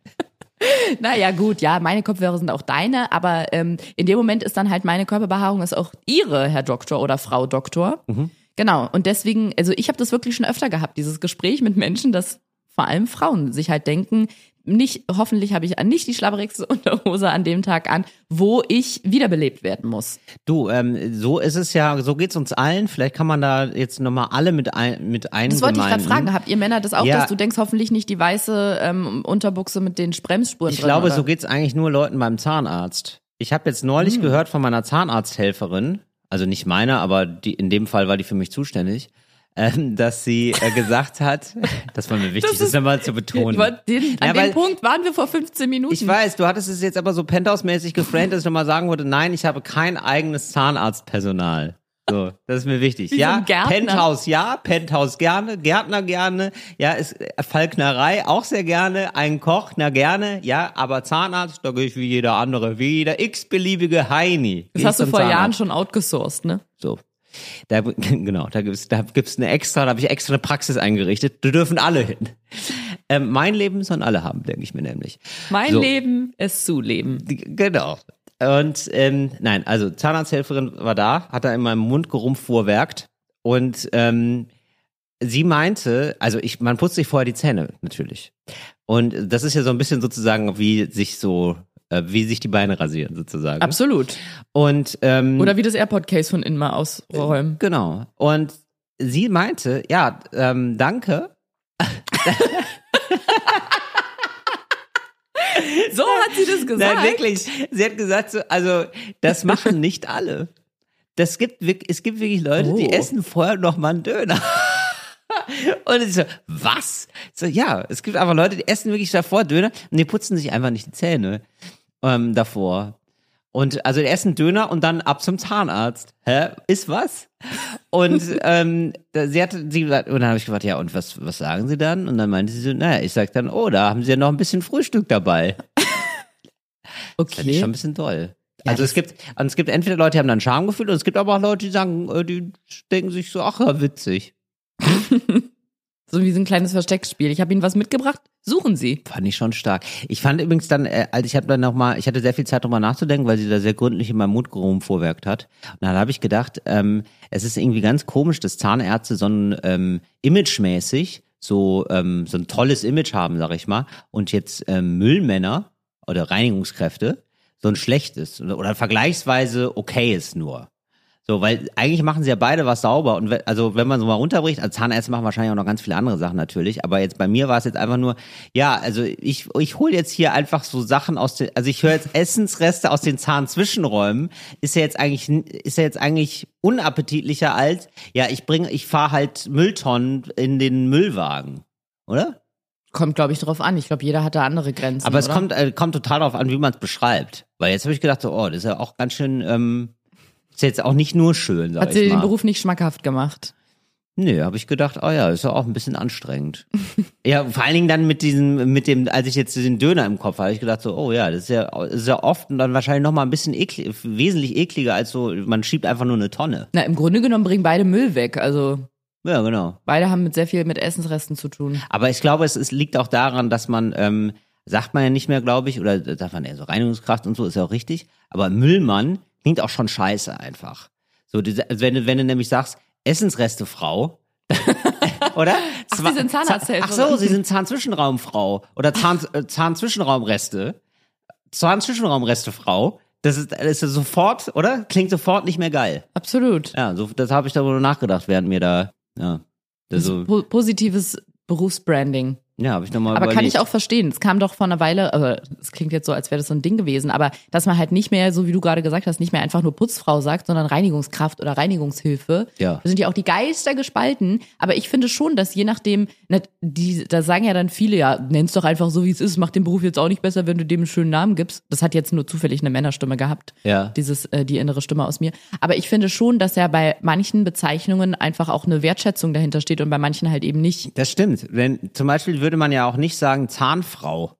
Naja, gut, ja, meine Kopfhörer sind auch deine, aber ähm, in dem Moment ist dann halt meine Körperbehaarung ist auch ihre, Herr Doktor oder Frau Doktor. Genau, und deswegen, also ich habe das wirklich schon öfter gehabt, dieses Gespräch mit Menschen, dass vor allem Frauen sich halt denken, nicht, hoffentlich habe ich nicht die schlabberigste Unterhose an dem Tag an, wo ich wiederbelebt werden muss. Du, ähm, so ist es ja, so geht's uns allen. Vielleicht kann man da jetzt nochmal alle mit ein, mit ein. Das wollte ich gerade fragen. Habt ihr Männer das auch, Ja. dass du denkst, hoffentlich nicht die weiße ähm, Unterbuchse mit den Bremsspuren Ich drin? glaube, oder? so geht's eigentlich nur Leuten beim Zahnarzt. Ich habe jetzt neulich Hm. gehört von meiner Zahnarzthelferin, also nicht meiner, aber die, in dem Fall war die für mich zuständig, ähm, dass sie äh, gesagt hat, das war mir wichtig, das, ist- nochmal zu betonen. Ich wollte Den, an Ja, weil- dem Punkt waren wir vor fünfzehn Minuten. Ich weiß, du hattest es jetzt aber so Penthouse-mäßig geframed, dass ich nochmal sagen wollte, nein, ich habe kein eigenes Zahnarztpersonal. So, das ist mir wichtig. Wie so ja, ein Gärtner. Penthouse ja, Penthouse gerne, Gärtner gerne, ja, ist äh, Falknerei auch sehr gerne, ein Koch, na gerne, ja, aber Zahnarzt, da gehe ich wie jeder andere, wie jeder x-beliebige Heini. Das Geh hast ich du zum vor Jahren Zahnarzt. schon outgesourced, ne? So. Da, genau, da gibt's, da gibt's eine extra, da habe ich extra eine Praxis eingerichtet. Da dürfen alle hin. Ähm, mein Leben sollen alle haben, denke ich mir nämlich. Mein So. Leben, es zuleben. Genau. Und ähm, nein, also Zahnarzthelferin war da, hat da in meinem Mund gerumpffuhrwerkt und ähm, sie meinte, also ich, man putzt sich vorher die Zähne natürlich. Und das ist ja so ein bisschen sozusagen, wie sich so, äh, wie sich die Beine rasieren sozusagen. Absolut. Und ähm, Oder wie das AirPod-Case von innen mal ausräumen. genau. Und sie meinte, ja, ähm, danke. So hat sie das gesagt. Nein, wirklich. Sie hat gesagt, so, also das machen nicht alle. Das gibt, wirk- es gibt wirklich Leute, die Oh. essen vorher noch mal einen Döner. Und ich so, was? So, ja, es gibt aber Leute, die essen wirklich davor Döner und die putzen sich einfach nicht die Zähne ähm, davor. Und also die essen Döner und dann ab zum Zahnarzt. Hä? Ist was? Und ähm, da- sie hatte, sie gesagt, und dann habe ich gefragt, ja, und was, was sagen sie dann? Und dann meinte sie so, naja, ich sag dann, oh, da haben sie ja noch ein bisschen Frühstück dabei. Das ist Okay. schon ein bisschen doll. Also es gibt, und es gibt entweder Leute, die haben dann Schamgefühl und es gibt aber auch Leute, die sagen, äh, die denken sich so, ach ja, witzig. So wie so ein kleines Versteckspiel. Ich habe Ihnen was mitgebracht. Suchen Sie. Fand ich schon stark. Ich fand übrigens dann, äh, also ich habe dann noch mal, ich hatte sehr viel Zeit drüber nachzudenken, weil sie da sehr gründlich in meinem Mund rumvorwerkt hat. Und dann habe ich gedacht, ähm, es ist irgendwie ganz komisch, dass Zahnärzte so ein ähm, imagemäßig so ähm, so ein tolles Image haben, sag ich mal, und jetzt ähm, Müllmänner oder Reinigungskräfte so ein schlechtes oder, oder vergleichsweise okay ist nur. So, weil eigentlich machen sie ja beide was sauber und we- also wenn man so mal runterbricht, also Zahnärzte machen wahrscheinlich auch noch ganz viele andere Sachen natürlich, aber jetzt bei mir war es jetzt einfach nur, ja, also ich ich hole jetzt hier einfach so Sachen aus den, also ich höre jetzt Essensreste aus den Zahnzwischenräumen, ist ja jetzt eigentlich ist ja jetzt eigentlich unappetitlicher als, ja, ich bringe ich fahre halt Mülltonnen in den Müllwagen, oder? Kommt, glaube ich, drauf an. Ich glaube, jeder hat da andere Grenzen. Aber es oder? kommt äh, kommt total darauf an, wie man es beschreibt, weil jetzt habe ich gedacht, so, oh, das ist ja auch ganz schön ähm, ist jetzt auch nicht nur schön, sag Hat sie ich den mal. Beruf nicht schmackhaft gemacht? Nee, habe ich gedacht, oh ja, ist ja auch ein bisschen anstrengend. Ja, vor allen Dingen dann mit diesem, mit dem, als ich jetzt den Döner im Kopf hatte, habe ich gedacht so, oh ja, das ist ja, das ist ja oft und dann wahrscheinlich noch mal ein bisschen eklig, wesentlich ekliger als so, man schiebt einfach nur eine Tonne. Na, im Grunde genommen bringen beide Müll weg. Also Ja, genau. beide haben mit sehr viel mit Essensresten zu tun. Aber ich glaube, es, es liegt auch daran, dass man, ähm, sagt man ja nicht mehr, glaube ich, oder sagt man eher so Reinigungskraft und so, ist ja auch richtig, aber Müllmann klingt auch schon scheiße einfach. So, diese, wenn du, wenn du nämlich sagst, Essensrestefrau, oder? Ach, Sie sind Zahnarzthelferin. Ach so, Sie sind Zahnzwischenraumfrau oder Zahn, äh, Zahnzwischenraumreste. Zahnzwischenraumrestefrau. Das ist, das ist sofort, oder? Klingt sofort nicht mehr geil. Absolut. Ja, so, das habe ich darüber nachgedacht, während mir da, ja. Das so, Po- positives Berufsbranding. ja, habe ich nochmal Aber überlegt. kann ich auch verstehen. Es kam doch vor einer Weile, also es klingt jetzt so, als wäre das so ein Ding gewesen, aber dass man halt nicht mehr, so wie du gerade gesagt hast, nicht mehr einfach nur Putzfrau sagt, sondern Reinigungskraft oder Reinigungshilfe. Ja. Da sind ja auch die Geister gespalten. Aber ich finde schon, dass je nachdem, ne, die, da sagen ja dann viele, ja, nenn's doch einfach so, wie es ist, macht den Beruf jetzt auch nicht besser, wenn du dem einen schönen Namen gibst. Das hat jetzt nur zufällig eine Männerstimme gehabt. Ja. Dieses, äh, die innere Stimme aus mir. Aber ich finde schon, dass ja bei manchen Bezeichnungen einfach auch eine Wertschätzung dahinter steht und bei manchen halt eben nicht. Das stimmt. Wenn, zum Beispiel würde man ja auch nicht sagen Zahnfrau.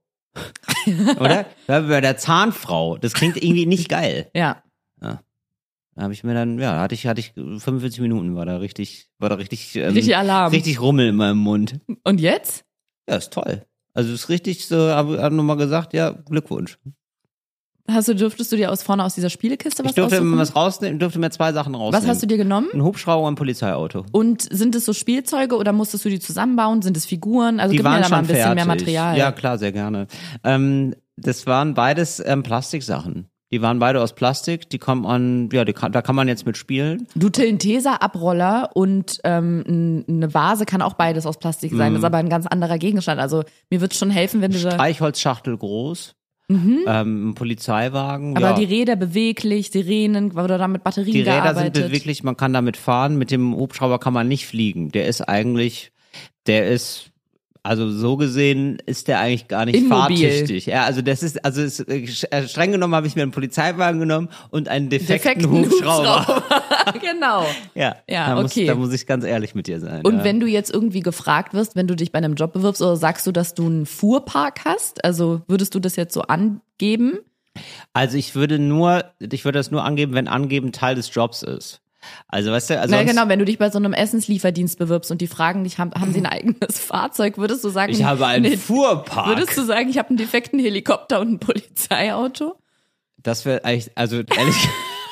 Oder? Ja, bei der Zahnfrau. Das klingt irgendwie nicht geil. Ja. Da habe ich mir dann, ja, hatte ich, hatte ich fünfundvierzig Minuten, war da richtig, war da richtig, ähm, Richtig Alarm. richtig Rummel in meinem Mund. Und jetzt? Ja, ist toll. Also ist richtig so, habe hab nochmal gesagt, ja, Glückwunsch. Hast du, durftest du dir aus vorne aus dieser Spielekiste was Ich durfte aussuchen? mir was rausnehmen, durfte mir zwei Sachen rausnehmen. Was hast du dir genommen? Ein Hubschrauber und ein Polizeiauto. Und sind es so Spielzeuge oder musstest du die zusammenbauen? Sind es Figuren? Also Die gib mir waren da mal ein schon bisschen fertig. mehr Material. Ja, klar, sehr gerne. Ähm, das waren beides ähm, Plastiksachen. Die waren beide aus Plastik, die kommen an, ja, die kann, da kann man jetzt mit spielen. Du, Tillenteser-Abroller und ähm, n- eine Vase kann auch beides aus Plastik sein. Mhm. Das ist aber ein ganz anderer Gegenstand. Also mir wird es schon helfen, wenn du da... Streichholzschachtel groß, Mhm. ähm, ein Polizeiwagen. Aber ja. die Räder beweglich, Sirenen, oder da mit Batterien Die Räder gearbeitet. sind beweglich, man kann damit fahren. Mit dem Hubschrauber kann man nicht fliegen. Der ist eigentlich, der ist, also so gesehen ist der eigentlich gar nicht Immobil. fahrtüchtig. Ja, also das ist, also ist, äh, streng genommen habe ich mir einen Polizeiwagen genommen und einen defekten, Defekten Hubschrauber. genau. Ja, Ja, da muss, okay. da muss ich ganz ehrlich mit dir sein. Und ja. wenn du jetzt irgendwie gefragt wirst, wenn du dich bei einem Job bewirbst, oder sagst du, dass du einen Fuhrpark hast? Also würdest du das jetzt so angeben? Also ich würde nur, ich würde das nur angeben, wenn angeben Teil des Jobs ist. Also weißt du, also Na sonst- genau, wenn du dich bei so einem Essenslieferdienst bewirbst und die fragen dich, haben, haben sie ein eigenes Fahrzeug, würdest du sagen, ich habe einen nee, Fuhrpark. würdest du sagen, ich habe einen defekten Helikopter und ein Polizeiauto? Das wäre eigentlich, also ehrlich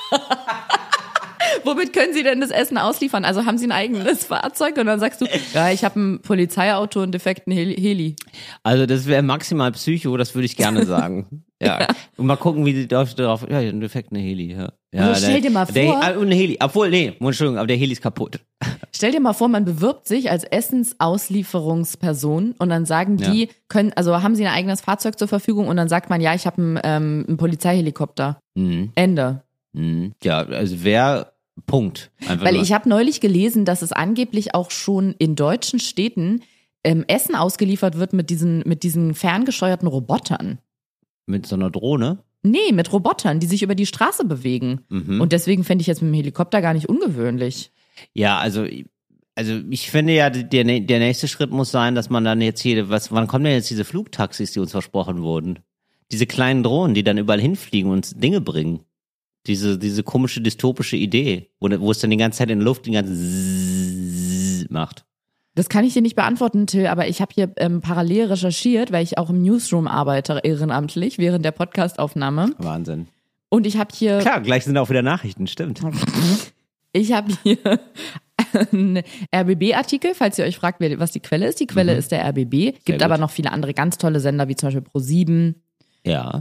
Womit können sie denn das Essen ausliefern? Also haben sie ein eigenes Fahrzeug und dann sagst du, ja, ich habe ein Polizeiauto und einen defekten Heli. Heli. Also das wäre maximal Psycho, das würde ich gerne sagen. Ja. Und mal gucken, wie die darauf, darauf ja, ein defekt eine Heli, ja. ja Also stell dir mal der, vor- Der, und ein Heli, obwohl, nee, Entschuldigung, aber der Heli ist kaputt. Stell dir mal vor, man bewirbt sich als Essensauslieferungsperson und dann sagen die, Ja. können, also haben sie ein eigenes Fahrzeug zur Verfügung und dann sagt man, ja, ich habe einen, ähm, einen Polizeihelikopter. Mhm. Ende. Mhm. Ja, also wer, Punkt. Einfach Weil nur. ich habe neulich gelesen, dass es angeblich auch schon in deutschen Städten ähm, Essen ausgeliefert wird mit diesen, mit diesen ferngesteuerten Robotern. Mit so einer Drohne. Nee, mit Robotern, die sich über die Straße bewegen. Mhm. Und deswegen fände ich jetzt mit dem Helikopter gar nicht ungewöhnlich. Ja, also, also ich finde ja, der, der nächste Schritt muss sein, dass man dann jetzt hier, was, wann kommen denn jetzt diese Flugtaxis, die uns versprochen wurden? Diese kleinen Drohnen, die dann überall hinfliegen und Dinge bringen. Diese, diese komische dystopische Idee, wo, wo es dann die ganze Zeit in der Luft den ganzen Zzzz macht. Das kann ich dir nicht beantworten, Till, aber ich habe hier ähm, parallel recherchiert, weil ich auch im Newsroom arbeite, ehrenamtlich, während der Podcastaufnahme. Wahnsinn. Und ich habe hier, Klar, gleich sind auch wieder Nachrichten, stimmt. ich habe hier einen R B B-Artikel, falls ihr euch fragt, wer- was die Quelle ist. Die Quelle Mhm. ist der R B B. Gibt gut. aber noch viele andere ganz tolle Sender, wie zum Beispiel ProSieben. Ja.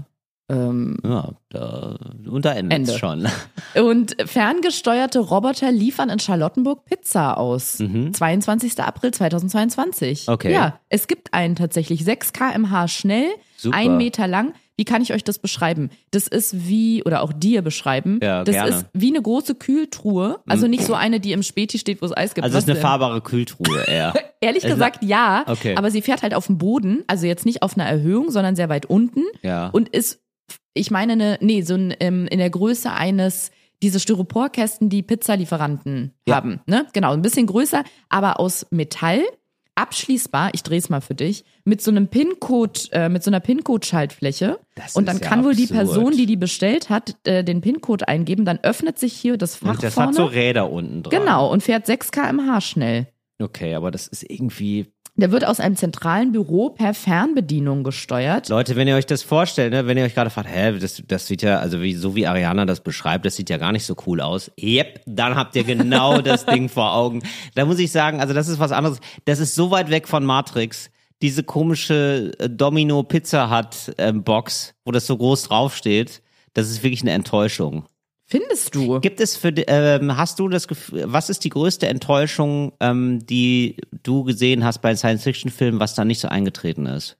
Ähm, Ja, da, und da endet Ende. es schon. Und ferngesteuerte Roboter liefern in Charlottenburg Pizza aus. zweiundzwanzigster April zweitausendzweiundzwanzig. Mhm. Okay. Ja, es gibt einen tatsächlich. sechs Kilometer pro Stunde schnell, Super. ein Meter lang. Wie kann ich euch das beschreiben? Das ist wie, oder auch dir beschreiben, Ja, das gerne. ist wie eine große Kühltruhe. Also nicht so eine, die im Späti steht, wo es Eis gibt. Also es ist Was eine denn? fahrbare Kühltruhe eher. Ehrlich Es gesagt, ja. Okay. Aber sie fährt halt auf dem Boden, also jetzt nicht auf einer Erhöhung, sondern sehr weit unten. Ja. Und ist, ich meine, eine, nee, so ein, ähm, in der Größe eines, diese Styroporkästen, die Pizzalieferanten Ja. haben. Ne? Genau, ein bisschen größer, aber aus Metall, abschließbar, ich drehe es mal für dich, mit so einem PIN-Code, äh, mit so einer PIN-Code-Schaltfläche. Das Und dann ist ja kann wohl die absurd. Person, die die bestellt hat, äh, den PIN-Code eingeben, dann öffnet sich hier das Fach Und das vorne. hat so Räder unten dran. Genau, und fährt sechs Kilometer pro Stunde schnell. Okay, aber das ist irgendwie... Der wird aus einem zentralen Büro per Fernbedienung gesteuert. Leute, wenn ihr euch das vorstellt, ne, wenn ihr euch gerade fragt, hä, das, das sieht ja, also wie, so wie Ariana das beschreibt, das sieht ja gar nicht so cool aus. Yep, dann habt ihr genau das Ding vor Augen. Da muss ich sagen, also das ist was anderes. Das ist so weit weg von Matrix. Diese komische äh, Domino Pizza Hut ähm, Box, wo das so groß draufsteht, das ist wirklich eine Enttäuschung. Findest du? Gibt es für, ähm, hast du das Gefühl, was ist die größte Enttäuschung, ähm, die du gesehen hast bei Science-Fiction-Filmen, was da nicht so eingetreten ist?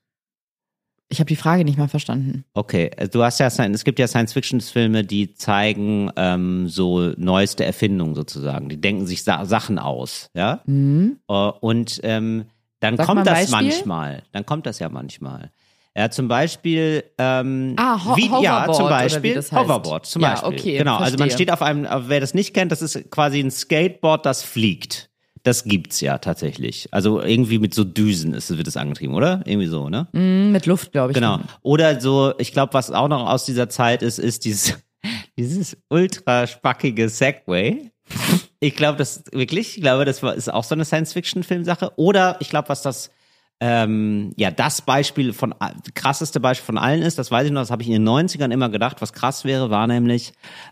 Ich habe die Frage nicht mal verstanden. Okay, also du hast ja, es gibt ja Science-Fiction-Filme, die zeigen ähm, so neueste Erfindungen sozusagen. Die denken sich Sa- Sachen aus, ja. Mhm. Äh, und ähm, dann Sag kommt mal ein das Beispiel. manchmal. Dann kommt das ja manchmal. Ja, zum Beispiel, ähm, Ah, Ho- wie, ja, Hoverboard zum oder Beispiel wie das heißt. Hoverboard, zum Ja, Beispiel. okay, genau, also man verstehe. steht auf einem, wer das nicht kennt, das ist quasi ein Skateboard, das fliegt. Das gibt's ja tatsächlich. Also irgendwie mit so Düsen ist, wird das angetrieben, oder? Irgendwie so, ne? Mhm, mit Luft, glaube ich. Genau. Oder so, ich glaube, was auch noch aus dieser Zeit ist, ist dieses, dieses ultra spackige Segway. Ich glaube, das wirklich, ich glaube, das war, ist auch so eine Science-Fiction-Filmsache. Oder ich glaube, was das, ähm, ja, das Beispiel von, krasseste Beispiel von allen ist, das weiß ich noch, das habe ich in den neunzigern immer gedacht, was krass wäre, war nämlich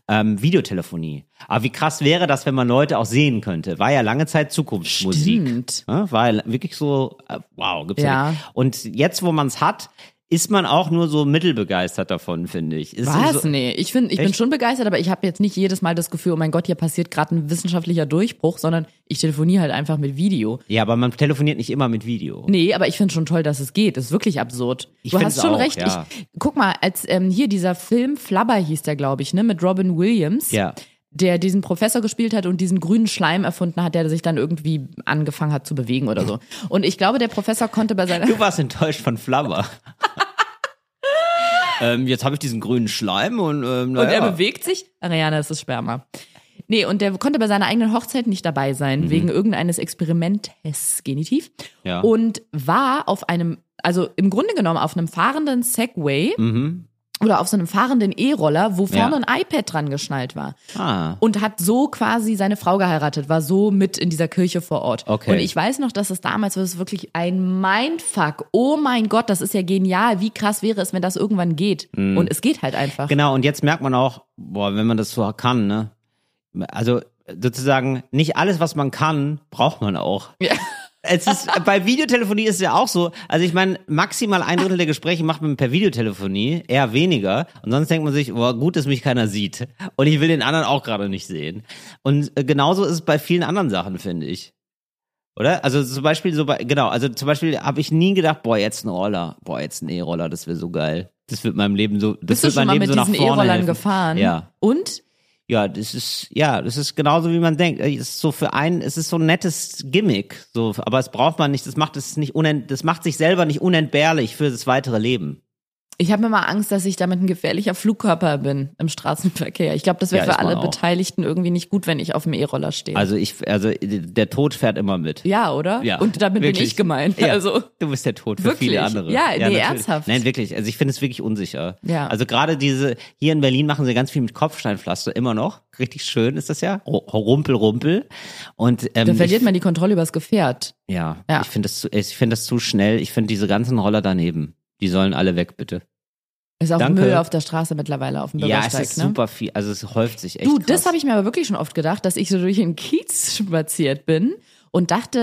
ähm, Videotelefonie. Aber wie krass wäre das, wenn man Leute auch sehen könnte? War ja lange Zeit Zukunftsmusik. Stimmt. Ja, war ja wirklich so, äh, wow, gibt's ja. Ja. nicht. Und jetzt, wo man es hat, ist man auch nur so mittelbegeistert davon, finde ich. Ist Was? so, Nee, ich finde, ich bin Echt? schon begeistert, aber ich habe jetzt nicht jedes Mal das Gefühl, oh mein Gott, hier passiert gerade ein wissenschaftlicher Durchbruch, sondern ich telefoniere halt einfach mit Video. Ja, aber man telefoniert nicht immer mit Video. Nee, aber ich finde schon toll, dass es geht. Das ist wirklich absurd. Ich du find's hast schon auch, recht. ja. Ich, guck mal, als ähm, hier dieser Film Flubber hieß der, glaube ich, ne, mit Robin Williams. Ja. Der diesen Professor gespielt hat und diesen grünen Schleim erfunden hat, der sich dann irgendwie angefangen hat zu bewegen oder so. Und ich glaube, der Professor konnte bei seiner... Du warst enttäuscht von Flubber. ähm, jetzt habe ich diesen grünen Schleim und ähm, Und er naja. bewegt sich. Ariana, das ist Sperma. Nee, und der konnte bei seiner eigenen Hochzeit nicht dabei sein, wegen irgendeines Experimentes, Genitiv. Ja. Und war auf einem, also im Grunde genommen auf einem fahrenden Segway Mhm. oder auf so einem fahrenden E-Roller, wo vorne Ja. ein iPad dran geschnallt war. Ah. Und hat so quasi seine Frau geheiratet, war so mit in dieser Kirche vor Ort. Okay. Und ich weiß noch, dass es damals war es wirklich ein Mindfuck. Oh mein Gott, das ist ja genial. Wie krass wäre es, wenn das irgendwann geht? Und es geht halt einfach. Genau, und jetzt merkt man auch, boah, wenn man das so kann, ne? Also sozusagen nicht alles, was man kann, braucht man auch. Ja. Es ist, bei Videotelefonie ist es ja auch so, also ich meine, maximal ein Drittel der Gespräche macht man per Videotelefonie, eher weniger. Und sonst denkt man sich, boah, gut, dass mich keiner sieht. Und ich will den anderen auch gerade nicht sehen. Und äh, genauso ist es bei vielen anderen Sachen, finde ich. Oder? Also zum Beispiel so bei, genau, also zum Beispiel habe ich nie gedacht, boah, jetzt ein Roller, boah, jetzt ein E-Roller, das wäre so geil. Das wird meinem Leben so, das Bist du wird schon mein mal Leben mit so nach diesen vorne E-Rollern helfen. gefahren? Ja. Und? Ja, das ist, ja, das ist genauso, wie man denkt. Es ist so für einen, es ist so ein nettes Gimmick, so, aber es braucht man nicht, das macht es nicht unent, das macht sich selber nicht unentbehrlich für das weitere Leben. Ich habe immer Angst, dass ich damit ein gefährlicher Flugkörper bin im Straßenverkehr. Ich glaube, das wäre Ja, für ist man alle auch. Beteiligten irgendwie nicht gut, wenn ich auf dem E-Roller stehe. Also ich, also der Tod fährt immer mit. ja, oder? Ja, Und damit bin wirklich. ich gemeint. Ja, Also du bist der Tod für Wirklich? viele andere. Ja, nee, natürlich. ernsthaft. Nein, wirklich. Also ich finde es wirklich unsicher. Ja. Also gerade diese, hier in Berlin machen sie ganz viel mit Kopfsteinpflaster, immer noch. Richtig schön ist das ja. Ru- Rumpel, Rumpel. Und ähm, da verliert ich, man die Kontrolle übers Gefährt. ja, Ja. ich finde das, zu- ich finde das zu schnell. Ich finde diese ganzen Roller daneben, die sollen alle weg, bitte. Ist auch Danke. Müll auf der Straße mittlerweile auf dem Ja, Bürgersteig, es ist ne? super viel. Also es häuft sich echt Du, krass. das habe ich mir aber wirklich schon oft gedacht, dass ich so durch den Kiez spaziert bin und dachte,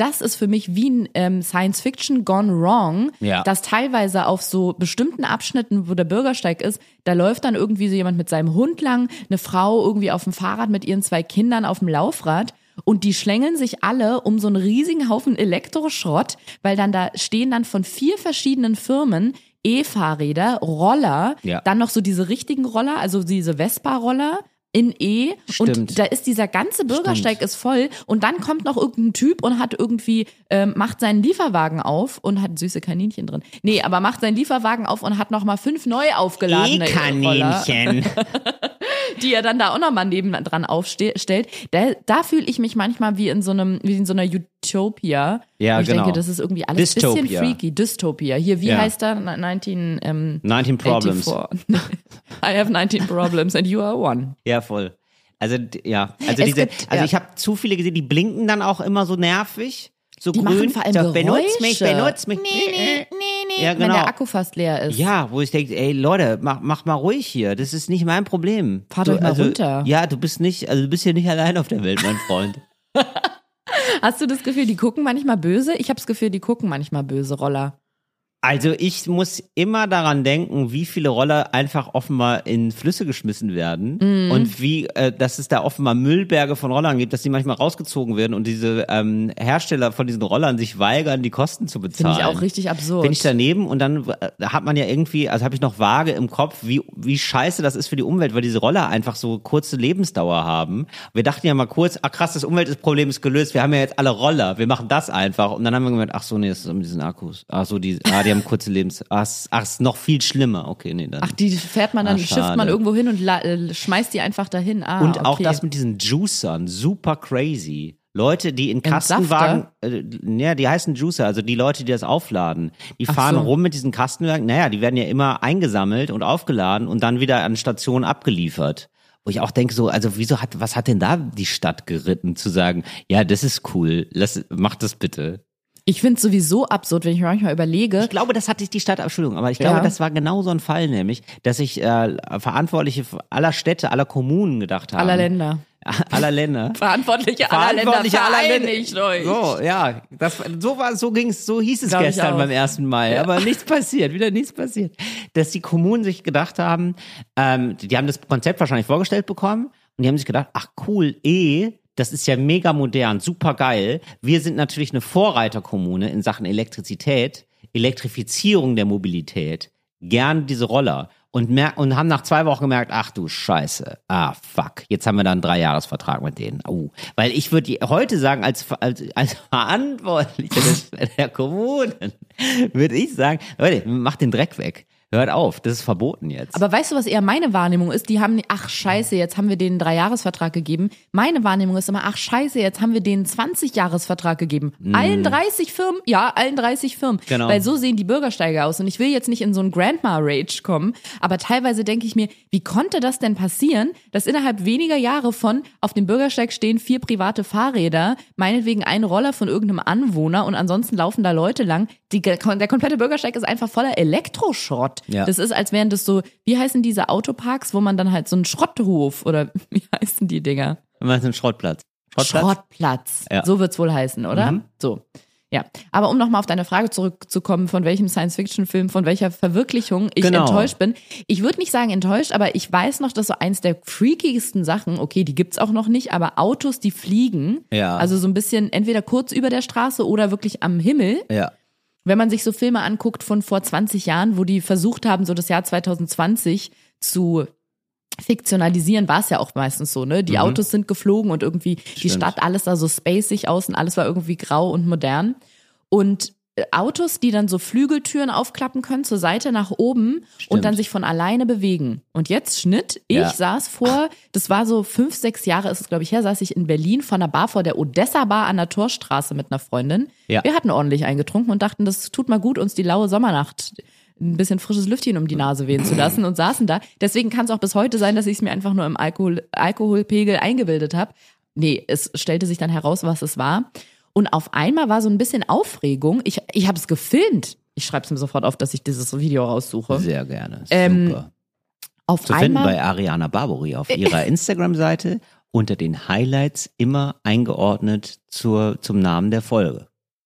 das ist für mich wie ein ähm, Science-Fiction gone wrong, Ja. dass teilweise auf so bestimmten Abschnitten, wo der Bürgersteig ist, da läuft dann irgendwie so jemand mit seinem Hund lang, eine Frau irgendwie auf dem Fahrrad mit ihren zwei Kindern auf dem Laufrad und die schlängeln sich alle um so einen riesigen Haufen Elektroschrott, weil dann da stehen dann von vier verschiedenen Firmen E-Fahrräder, Roller, Ja. dann noch so diese richtigen Roller, also diese Vespa-Roller in E Stimmt. und da ist dieser ganze Bürgersteig ist voll und dann kommt noch irgendein Typ und hat irgendwie, ähm, macht seinen Lieferwagen auf und hat süße Kaninchen drin. Nee, aber macht seinen Lieferwagen auf und hat nochmal fünf neu aufgeladene Roller, E-Kaninchen. die er dann da auch nochmal nebendran aufstellt. Da, da fühle ich mich manchmal wie in so einem, wie in so einer Utopia. Ja, wo ich genau. denke, das ist irgendwie alles ein bisschen Dystopia. freaky. Dystopia. Hier, wie Ja. heißt er? neunzehn, ähm, neunzehn Problems. einundachtzig. I have nineteen problems and you are one. Ja, voll. Also, d- ja. Also, Es diese, gibt- also ja. ich habe zu viele gesehen, die blinken dann auch immer so nervig. So Die grün. machen vor allem so, benutzt mich, Geräusche. benutzt mich. Nee, nee, nee, nee. Ja, Wenn genau. der Akku fast leer ist. Ja, wo ich denke, ey Leute, mach, mach mal ruhig hier. Das ist nicht mein Problem. Fahrt du, euch mal also, runter. Ja, du bist nicht, also du bist hier nicht allein auf der Welt, mein Freund. Hast du das Gefühl, die gucken manchmal böse? Ich habe das Gefühl, die gucken manchmal böse, Roller. Also ich muss immer daran denken, wie viele Roller einfach offenbar in Flüsse geschmissen werden Mhm. und wie, äh, dass es da offenbar Müllberge von Rollern gibt, dass die manchmal rausgezogen werden und diese ähm, Hersteller von diesen Rollern sich weigern, die Kosten zu bezahlen. Finde ich auch richtig absurd. Bin ich daneben und dann äh, hat man ja irgendwie, also habe ich noch vage im Kopf, wie wie scheiße das ist für die Umwelt, weil diese Roller einfach so kurze Lebensdauer haben. Wir dachten ja mal kurz, ah krass, das Umweltproblem ist gelöst, wir haben ja jetzt alle Roller, wir machen das einfach. Und dann haben wir gemerkt, ach so, nee, das ist mit diesen Akkus. Ach so, die, ah, die haben kurze Lebens... Ach, ist- ach, ist noch viel schlimmer. Okay, nee, dann... Ach, die fährt man dann, Ah, schifft man schade. irgendwo hin und la- äh, schmeißt die einfach dahin. Ah, Und auch okay. das mit diesen Juicern, super crazy. Leute, die in Kastenwagen, äh, ja, die heißen Juicer, also die Leute, die das aufladen, die Ach fahren so. rum mit diesen Kastenwagen, naja, die werden ja immer eingesammelt und aufgeladen und dann wieder an Stationen abgeliefert. Wo ich auch denke so, also wieso hat, was hat denn da die Stadt geritten, zu sagen, ja, das ist cool, lass, mach das bitte. Ich finde es sowieso absurd, wenn ich mir manchmal überlege. Ich glaube, das hatte ich die Stadt, Entschuldigung, aber ich glaube, Ja. das war genau so ein Fall, nämlich, dass sich äh, Verantwortliche aller Städte, aller Kommunen gedacht haben. Aller Länder. Aller Länder. Verantwortliche aller Länder, Verantwortliche aller Länder. vereinigt euch. So, ja, das, so war, so ging's, so hieß es Glaub ich gestern auch. beim ersten Mai, aber nichts passiert, wieder nichts passiert. Dass die Kommunen sich gedacht haben, ähm, die haben das Konzept wahrscheinlich vorgestellt bekommen und die haben sich gedacht, ach cool, eh, das ist ja mega modern, super geil. Wir sind natürlich eine Vorreiterkommune in Sachen Elektrizität, Elektrifizierung der Mobilität, gern diese Roller. Und, mer- und haben nach zwei Wochen gemerkt, ach du Scheiße, ah fuck, jetzt haben wir dann einen Dreijahresvertrag mit denen. Oh. Weil ich würde heute sagen, als, als, als Verantwortlicher des- der Kommunen, würde ich sagen, Leute, macht den Dreck weg. Hört auf, das ist verboten jetzt. Aber weißt du, was eher meine Wahrnehmung ist? Die haben, ach scheiße, jetzt haben wir denen einen Dreijahresvertrag gegeben. Meine Wahrnehmung ist immer, ach scheiße, jetzt haben wir denen einen zwanzig-Jahresvertrag gegeben. Allen dreißig Firmen? Ja, allen dreißig Firmen. Genau. Weil so sehen die Bürgersteige aus. Und ich will jetzt nicht in so einen Grandma-Rage kommen, aber teilweise denke ich mir, wie konnte das denn passieren, dass innerhalb weniger Jahre von auf dem Bürgersteig stehen vier private Fahrräder, meinetwegen ein Roller von irgendeinem Anwohner und ansonsten laufen da Leute lang. Die, der komplette Bürgersteig ist einfach voller Elektroschrott. Ja. Das ist, als wären das so, wie heißen diese Autoparks, wo man dann halt so einen Schrotthof oder wie heißen die Dinger? Wir machen einen Schrottplatz. Schrottplatz? Schrottplatz. Ja. So wird's wohl heißen, oder? Mhm. So. Ja. Aber um nochmal auf deine Frage zurückzukommen, von welchem Science-Fiction-Film, von welcher Verwirklichung ich Genau. enttäuscht bin. Ich würde nicht sagen enttäuscht, aber ich weiß noch, dass so eins der freakigsten Sachen, okay, die gibt's auch noch nicht, aber Autos, die fliegen. Ja. Also so ein bisschen entweder kurz über der Straße oder wirklich am Himmel. Ja. Wenn man sich so Filme anguckt von vor zwanzig Jahren, wo die versucht haben, so das Jahr zwanzig zwanzig zu fiktionalisieren, war es ja auch meistens so, ne? Die Mhm. Autos sind geflogen und irgendwie die Stimmt. Stadt, alles sah so spacig aus und alles war irgendwie grau und modern. Und äh, Autos, die dann so Flügeltüren aufklappen können, zur Seite nach oben und dann sich von alleine bewegen. Und jetzt Schnitt, ich Ja. saß vor, das war so fünf, sechs Jahre ist es, glaube ich, her, saß ich in Berlin vor einer Bar, vor der Odessa Bar an der Torstraße mit einer Freundin. Ja. Wir hatten ordentlich eingetrunken und dachten, das tut mal gut, uns die laue Sommernacht ein bisschen frisches Lüftchen um die Nase wehen zu lassen und saßen da. Deswegen kann es auch bis heute sein, dass ich es mir einfach nur im Alkohol, Alkoholpegel eingebildet habe. Nee, es stellte sich dann heraus, was es war. Und auf einmal war so ein bisschen Aufregung. Ich, ich habe es gefilmt. Ich schreibe es mir sofort auf, dass ich dieses Video raussuche. Sehr gerne. Ähm, Super. Auf Zu finden einmal. bei Ariana Barbary auf ihrer Instagram-Seite unter den Highlights immer eingeordnet zur, zum Namen der Folge.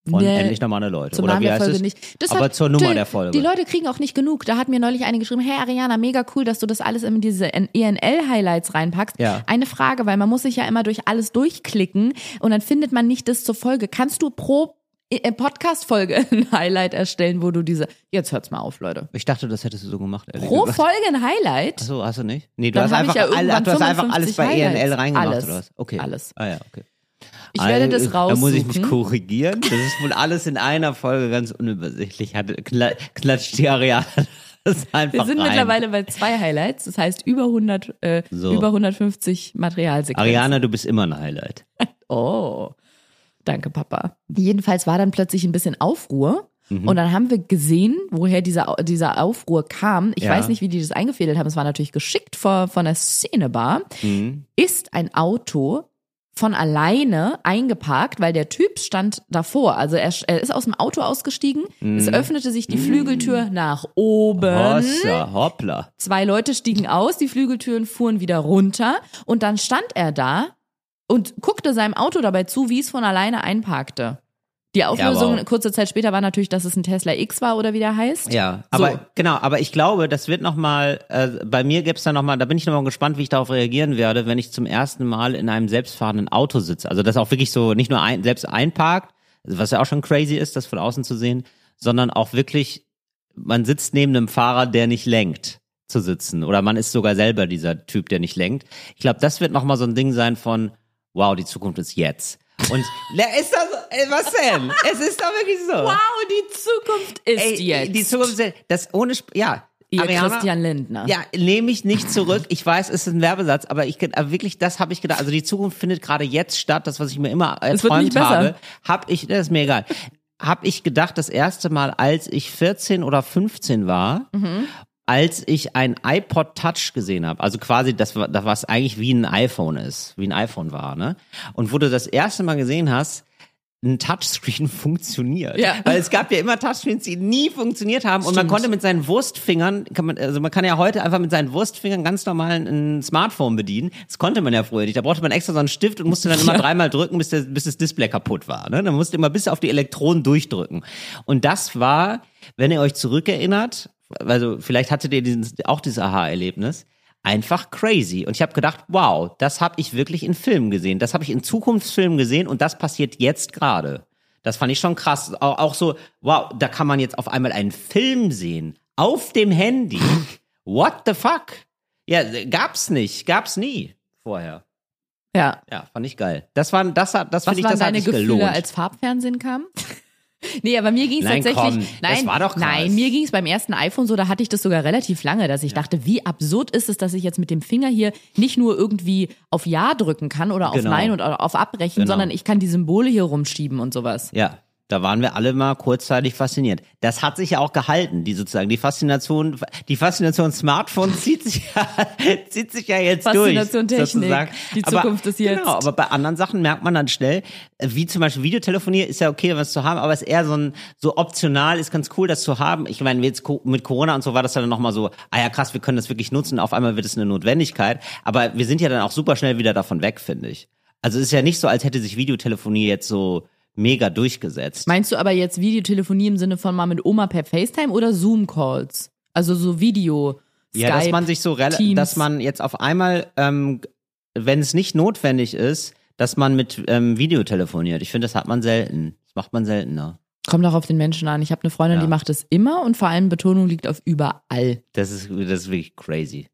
Von Nee, Endlich normale Leute. Zum Oder Namen wie der heißt Folge es? nicht. Das Aber hat, zur Nummer die, der Folge. Die Leute kriegen auch nicht genug. Da hat mir neulich eine geschrieben, hey Ariana, mega cool, dass du das alles in diese E N L-Highlights reinpackst. Ja. Eine Frage, weil man muss sich ja immer durch alles durchklicken und dann findet man nicht das zur Folge. Kannst du pro äh, Podcast-Folge ein Highlight erstellen, wo du diese, jetzt hört's mal auf, Leute. Ich dachte, das hättest du so gemacht. ehrlich Pro gesagt. Folge ein Highlight? Achso, hast du nicht? Nee, du Dann hast hab ich einfach, ja alle, irgendwann du hast einfach alles bei E N L Highlights. reingemacht, Alles. oder was? Okay. Alles. Ah ja, okay. Ich werde das Also, Da raussuchen. muss ich mich korrigieren. Das ist wohl alles in einer Folge ganz unübersichtlich. Hatte, kla- klatscht die Ariane das einfach Wir sind rein. mittlerweile bei zwei Highlights, das heißt über hundert, äh, So. über hundertfünfzig Materialsequenzen. Ariane, du bist immer ein Highlight. Oh, danke Papa. Jedenfalls war dann plötzlich ein bisschen Aufruhr. Mhm. Und dann haben wir gesehen, woher dieser, dieser Aufruhr kam. Ich Ja. weiß nicht, wie die das eingefädelt haben. Es war natürlich geschickt vor, von der Szenebar. Mhm. Ist ein Auto von alleine eingeparkt, weil der Typ stand davor. Also er, er ist aus dem Auto ausgestiegen. Mhm. Es öffnete sich die Flügeltür nach oben. Hossa, hoppla. Zwei Leute stiegen aus, die Flügeltüren fuhren wieder runter. Und dann stand er da und guckte seinem Auto dabei zu, wie es von alleine einparkte. Die Auflösung Ja, wow. kurze Zeit später war natürlich, dass es ein Tesla X war oder wie der heißt. Ja, aber So. genau, aber ich glaube, das wird nochmal, äh, bei mir gibt's da nochmal, da bin ich nochmal gespannt, wie ich darauf reagieren werde, wenn ich zum ersten Mal in einem selbstfahrenden Auto sitze. Also das auch wirklich so nicht nur ein, selbst einparkt, also was ja auch schon crazy ist, das von außen zu sehen, sondern auch wirklich, man sitzt neben einem Fahrer, der nicht lenkt, zu sitzen. Oder man ist sogar selber dieser Typ, der nicht lenkt. Ich glaube, das wird nochmal so ein Ding sein von, wow, die Zukunft ist jetzt. Und ist das, ey, was denn? Es ist doch wirklich so. Wow, die Zukunft ist Ey, jetzt. Die Zukunft ist, das ohne, Sp- ja. Ihr Ariana, Christian Lindner. Ja, nehme ich nicht zurück. Ich weiß, es ist ein Werbesatz, aber ich aber wirklich, das habe ich gedacht. Also die Zukunft findet gerade jetzt statt. Das, was ich mir immer Es wird nicht erträumt besser. habe, habe ich, das ist mir egal, habe ich gedacht, das erste Mal, als ich vierzehn oder fünfzehn war, Mhm. als ich ein iPod Touch gesehen habe, also quasi das, war- das was eigentlich wie ein iPhone ist, wie ein iPhone war, ne? Und wo du das erste Mal gesehen hast, ein Touchscreen funktioniert. Ja. Weil es gab ja immer Touchscreens, die nie funktioniert haben und man Stimmt. konnte mit seinen Wurstfingern, kann man, also man kann ja heute einfach mit seinen Wurstfingern ganz normal ein Smartphone bedienen. Das konnte man ja früher nicht. Da brauchte man extra so einen Stift und musste dann immer Ja. dreimal drücken, bis, der, bis das Display kaputt war. Ne? Dann musste immer bis auf die Elektronen durchdrücken. Und das war, wenn ihr euch zurückerinnert, also vielleicht hattet ihr diesen, auch dieses Aha-Erlebnis, einfach crazy. Und ich habe gedacht, wow, das habe ich wirklich in Filmen gesehen. Das habe ich in Zukunftsfilmen gesehen und das passiert jetzt gerade. Das fand ich schon krass. Auch, auch so, wow, da kann man jetzt auf einmal einen Film sehen. Auf dem Handy. What the fuck? Ja, gab's nicht. Gab's nie vorher. Ja. Ja, fand ich geil. Das war, das hat, das Was finde ich, waren das hat deine sich Gefühle, gelohnt. als Farbfernsehen kam? Nee, aber mir ging es Nein, tatsächlich. komm, nein, das war doch krass. nein, mir ging es beim ersten iPhone so, da hatte ich das sogar relativ lange, dass ich dachte, wie absurd ist es, dass ich jetzt mit dem Finger hier nicht nur irgendwie auf Ja drücken kann oder auf Genau. Nein oder auf Abbrechen, Genau. sondern ich kann die Symbole hier rumschieben und sowas. Ja, da waren wir alle mal kurzzeitig fasziniert. Das hat sich ja auch gehalten, die sozusagen, die Faszination, die Faszination Smartphone zieht sich ja, zieht sich ja jetzt Faszination durch. Technik, sozusagen. die Zukunft ist jetzt. Genau, aber bei anderen Sachen merkt man dann schnell, wie zum Beispiel Videotelefonie ist ja okay, was zu haben, aber es ist eher so ein, so optional, ist ganz cool, das zu haben. Ich meine, jetzt co- mit Corona und so war das dann nochmal so, ah ja krass, wir können das wirklich nutzen, auf einmal wird es eine Notwendigkeit, aber wir sind ja dann auch super schnell wieder davon weg, finde ich. Also es ist ja nicht so, als hätte sich Videotelefonie jetzt so mega durchgesetzt. Meinst du aber jetzt Videotelefonie im Sinne von mal mit Oma per FaceTime oder Zoom-Calls? Also so Video, Ja, Skype, dass man sich so, rela- Teams. dass man jetzt auf einmal, ähm, wenn es nicht notwendig ist, dass man mit ähm, Video telefoniert. Ich finde, das hat man selten. Das macht man seltener. Kommt auch auf den Menschen an. Ich habe eine Freundin, Ja. die macht es immer und vor allem Betonung liegt auf überall. Das ist, das ist wirklich crazy.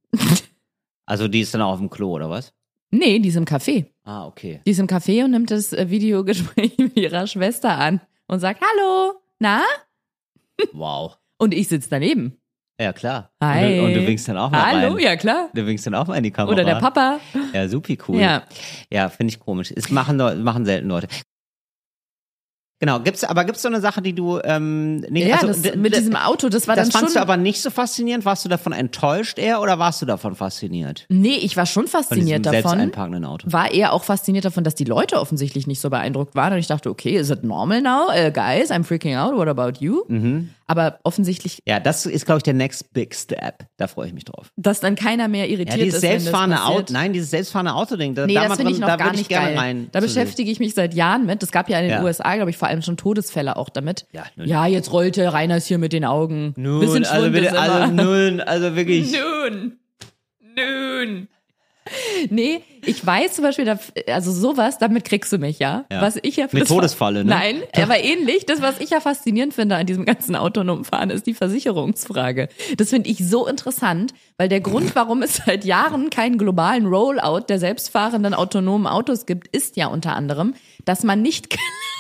Also die ist dann auch auf dem Klo, oder was? Nee, die ist im Café. Ah, okay. Die ist im Café und nimmt das äh, Videogespräch mit ihrer Schwester an und sagt, hallo, na? Wow. Und ich sitze daneben. Ja, klar. Hi. Und du, und du winkst dann auch mal Hallo, rein. ja klar. Du winkst dann auch mal in die Kamera. Oder der Papa. Ja, supi cool. Ja. Ja, finde ich komisch. Es machen, Leu- machen selten Leute. Genau, gibt's, aber gibt's so eine Sache, die du ähm, nicht, Ja, also, das, d- mit d- diesem Auto, das war das dann fandst schon... du aber nicht so faszinierend? Warst du davon enttäuscht eher oder warst du davon fasziniert? Nee, ich war schon Von diesem fasziniert selbst davon. einparkenden Auto. War eher auch fasziniert davon, dass die Leute offensichtlich nicht so beeindruckt waren. Und ich dachte, okay, is it normal now? Uh, guys, I'm freaking out. What about you? Mhm. Aber offensichtlich, Ja, das ist, glaube ich, der next big step. Da freue ich mich drauf. dass dann keiner mehr irritiert Ja, dieses ist, wenn das selbstfahrende passiert. Auto, nein, dieses selbstfahrende Auto-Ding, da, Nee, da das mal finde ich drin- noch da gar würde ich nicht gerne geil. rein. Da zu sehen. beschäftige ich mich seit Jahren mit. Das gab ja in den Ja. U S A, glaube ich, vor allem schon Todesfälle auch damit. Ja, nun. ja jetzt rollte Reiners hier mit den Augen. Nun, Bisschen also Schwund bitte, ist immer. also nun, also wirklich. Nun. Nun. Nee, ich weiß zum Beispiel, also sowas, damit kriegst du mich, ja. Ja. Was ich ja Eine das- Todesfalle, ne? Nein, aber ähnlich. Das, was ich ja faszinierend finde an diesem ganzen autonomen Fahren, ist die Versicherungsfrage. Das finde ich so interessant, weil der Grund, warum es seit Jahren keinen globalen Rollout der selbstfahrenden autonomen Autos gibt, ist ja unter anderem, dass man nicht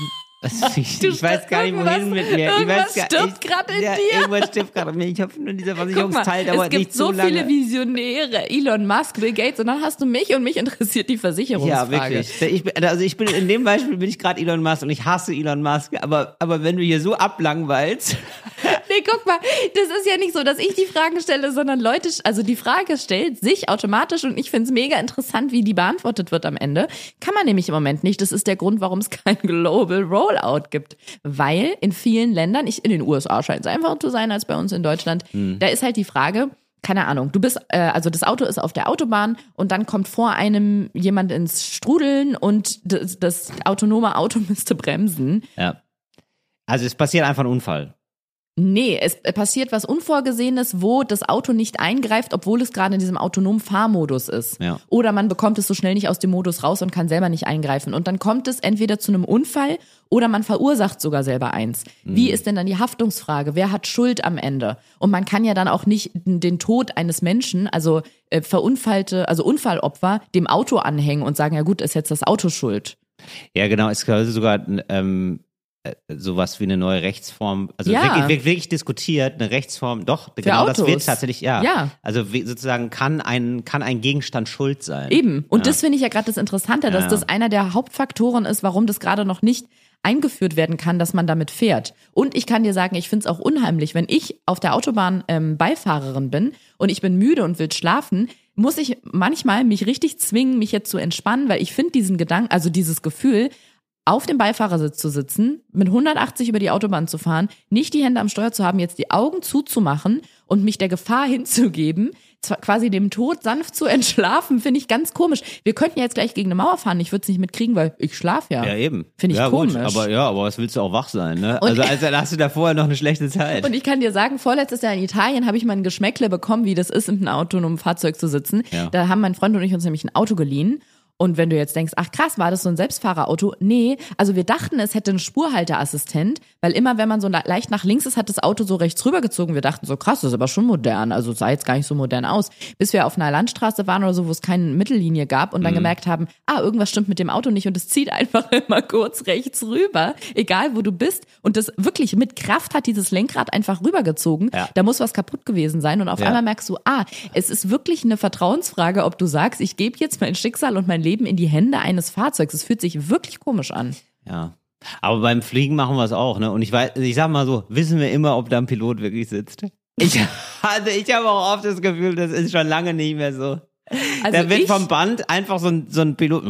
Ich, Du ich weiß gar nicht, wohin irgendwas- mit mir. Ich irgendwas weiß gar, stirbt ich, grad in ja, dir. Irgendwas stirbt gerade in mir. Ich habe nur dieser Guck mal, Versicherungsteil dauert es gibt nicht so so lange. viele Visionäre, Elon Musk, Bill Gates, und dann hast du mich und mich interessiert die Ja, Versicherungsfrage. wirklich. Ich bin, also ich bin in dem Beispiel bin ich gerade Elon Musk und ich hasse Elon Musk, aber aber wenn du hier so ablangweilst, Nee, guck mal, das ist ja nicht so, dass ich die Fragen stelle, sondern Leute, also die Frage stellt sich automatisch und ich finde es mega interessant, wie die beantwortet wird am Ende. Kann man nämlich im Moment nicht. Das ist der Grund, warum es kein Global Rollout gibt. Weil in vielen Ländern, ich, in den U S A scheint es einfacher zu sein als bei uns in Deutschland, Hm. da ist halt die Frage, keine Ahnung, du bist, äh, also das Auto ist auf der Autobahn und dann kommt vor einem jemand ins Strudeln und das, das autonome Auto müsste bremsen. ja. Also es passiert einfach ein Unfall. Nee, es passiert was Unvorgesehenes, wo das Auto nicht eingreift, obwohl es gerade in diesem autonomen Fahrmodus ist. Ja. Oder man bekommt es so schnell nicht aus dem Modus raus und kann selber nicht eingreifen. Und dann kommt es entweder zu einem Unfall oder man verursacht sogar selber eins. Wie ist denn dann die Haftungsfrage? Wer hat Schuld am Ende? Und man kann ja dann auch nicht den Tod eines Menschen, also äh, verunfallte, also Unfallopfer, dem Auto anhängen und sagen, ja gut, ist jetzt das Auto schuld. Ja, genau, es gab sogar ähm, äh, sowas wie eine neue Rechtsform, also Ja. wirklich, wirklich, wirklich diskutiert, eine Rechtsform, doch, genau das Autos. wird tatsächlich, ja. Ja. Also wie, sozusagen kann ein, kann ein Gegenstand schuld sein. Eben. Und Ja. das finde ich ja gerade das Interessante, dass Ja. das einer der Hauptfaktoren ist, warum das gerade noch nicht eingeführt werden kann, dass man damit fährt. Und ich kann dir sagen, ich finde es auch unheimlich, wenn ich auf der Autobahn ähm, Beifahrerin bin und ich bin müde und will schlafen, muss ich manchmal mich richtig zwingen, mich jetzt zu entspannen, weil ich finde diesen Gedanken, also dieses Gefühl, auf dem Beifahrersitz zu sitzen, mit hundertachtzig über die Autobahn zu fahren, nicht die Hände am Steuer zu haben, jetzt die Augen zuzumachen und mich der Gefahr hinzugeben, zwar quasi dem Tod sanft zu entschlafen, finde ich ganz komisch. Wir könnten ja jetzt gleich gegen eine Mauer fahren, ich würde es nicht mitkriegen, weil ich schlafe ja. Ja, eben. Finde ich ja, komisch. Gut, aber ja, aber was willst du auch wach sein, ne? Und- Also, also hast du da vorher noch eine schlechte Zeit. Und ich kann dir sagen, vorletztes Jahr in Italien habe ich mal ein Geschmäckle bekommen, wie das ist, in einem autonomen Fahrzeug zu sitzen. Ja. Da haben mein Freund und ich uns nämlich ein Auto geliehen. Und wenn du jetzt denkst, ach krass, war das so ein Selbstfahrerauto? Nee, also wir dachten, es hätte einen Spurhalteassistent, weil immer, wenn man so le- leicht nach links ist, hat das Auto so rechts rübergezogen. Wir dachten so, krass, das ist aber schon modern, also sah jetzt gar nicht so modern aus. Bis wir auf einer Landstraße waren oder so, wo es keine Mittellinie gab und dann gemerkt haben, ah, irgendwas stimmt mit dem Auto nicht und es zieht einfach immer kurz rechts rüber, egal wo du bist. Und das wirklich mit Kraft hat dieses Lenkrad einfach rübergezogen. Ja. Da muss was kaputt gewesen sein und auf Ja. einmal merkst du, ah, es ist wirklich eine Vertrauensfrage, ob du sagst, ich gebe jetzt mein Schicksal und mein Leben in die Hände eines Fahrzeugs. Es fühlt sich wirklich komisch an. Ja. Aber beim Fliegen machen wir es auch, ne? Und ich weiß, ich sag mal so, wissen wir immer, ob da ein Pilot wirklich sitzt? Ich, also ich habe auch oft das Gefühl, das ist schon lange nicht mehr so. Also da wird ich, vom Band einfach so ein, so ein Pilot.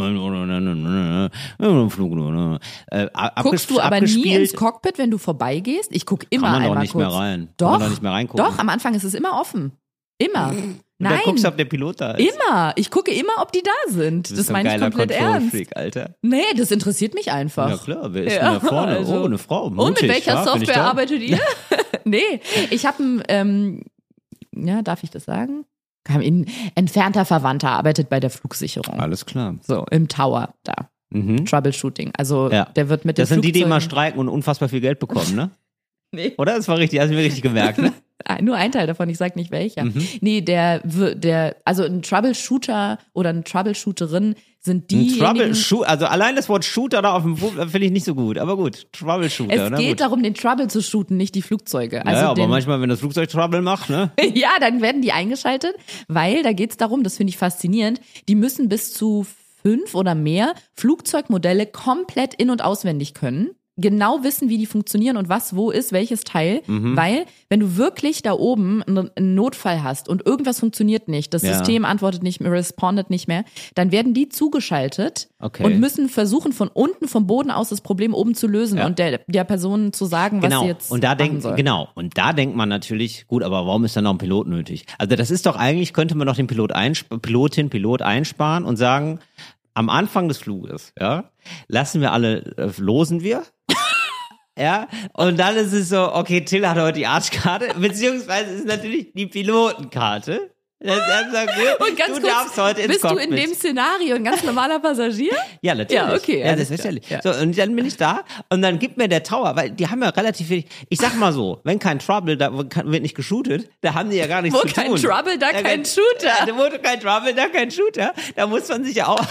Äh, guckst du aber nie abgespielt. ins Cockpit, wenn du vorbeigehst? Ich gucke immer Kann man doch einmal nicht kurz. mehr rein. Kann Doch, man doch nicht mehr reingucken. doch, am Anfang ist es immer offen. Immer. Und Nein, dann guckst du, ob der Pilot da ist. immer. Ich gucke immer, ob die da sind. Du bist Das so ein meine ich geiler komplett ernst. Control-Freak, Alter. Nee, das interessiert mich einfach. Ja klar, wer ist Ja, denn da vorne? also- Oh, eine Frau. Und Mutig, mit welcher ja, bin ich Software da? arbeitet ihr? Nee, ich habe ein, ähm, ja, darf ich das sagen? Ein entfernter Verwandter arbeitet bei der Flugsicherung. Alles klar. So, im Tower da. Mhm. Troubleshooting. Also Ja. der wird mit den Das sind die, die immer Flugzeugen- streiken und unfassbar viel Geld bekommen, ne? Nee. Oder? Das war richtig, hast du mir richtig gemerkt, ne? Ah, nur ein Teil davon, ich sag nicht welcher. Mhm. Nee, der, w- der, also ein Troubleshooter oder eine Troubleshooterin sind Ein diejenigen. Troubleshooter, also allein das Wort Shooter da auf dem Buch finde ich nicht so gut, aber gut, Troubleshooter, Es ne? geht gut. darum, den Trouble zu shooten, nicht die Flugzeuge. Also ja, aber den, manchmal, wenn das Flugzeug Trouble macht, ne? ja, dann werden die eingeschaltet, weil da geht's darum, das finde ich faszinierend, die müssen bis zu fünf oder mehr Flugzeugmodelle komplett in- und auswendig können. Genau wissen, wie die funktionieren und was wo ist, welches Teil, Mhm. weil wenn du wirklich da oben einen einen Notfall hast und irgendwas funktioniert nicht, das Ja. System antwortet nicht mehr, respondet nicht mehr, dann werden die zugeschaltet Okay. und müssen versuchen, von unten, vom Boden aus das Problem oben zu lösen Ja. und der, der Person zu sagen, was Genau. sie jetzt Und da machen denkt, soll. genau. Und da denkt man natürlich, gut, aber warum ist dann noch ein Pilot nötig? Also das ist doch eigentlich, könnte man doch den Pilot einsp- Pilotin, Pilot einsparen und sagen, am Anfang des Fluges, ja, lassen wir alle, äh, losen wir. Ja, und dann ist es so, okay, Till hat heute die Arschkarte, beziehungsweise ist natürlich die Pilotenkarte. Das, das sagt, Und ganz du kurz, darfst heute ins bist du Cockpit. in dem Szenario ein ganz normaler Passagier? Ja, natürlich. Ja, okay, Ja, alles das ist klar. ja. Ja. So, und dann bin ich da und dann gibt mir der Tower, weil die haben ja relativ wenig, ich sag mal so, wenn kein Trouble, da wird nicht geshootet, da haben die ja gar nichts Wo zu kein tun. Trouble, da Ja, kein Shooter. Da wurde kein Trouble, da kein Shooter. Da muss man sich ja auch,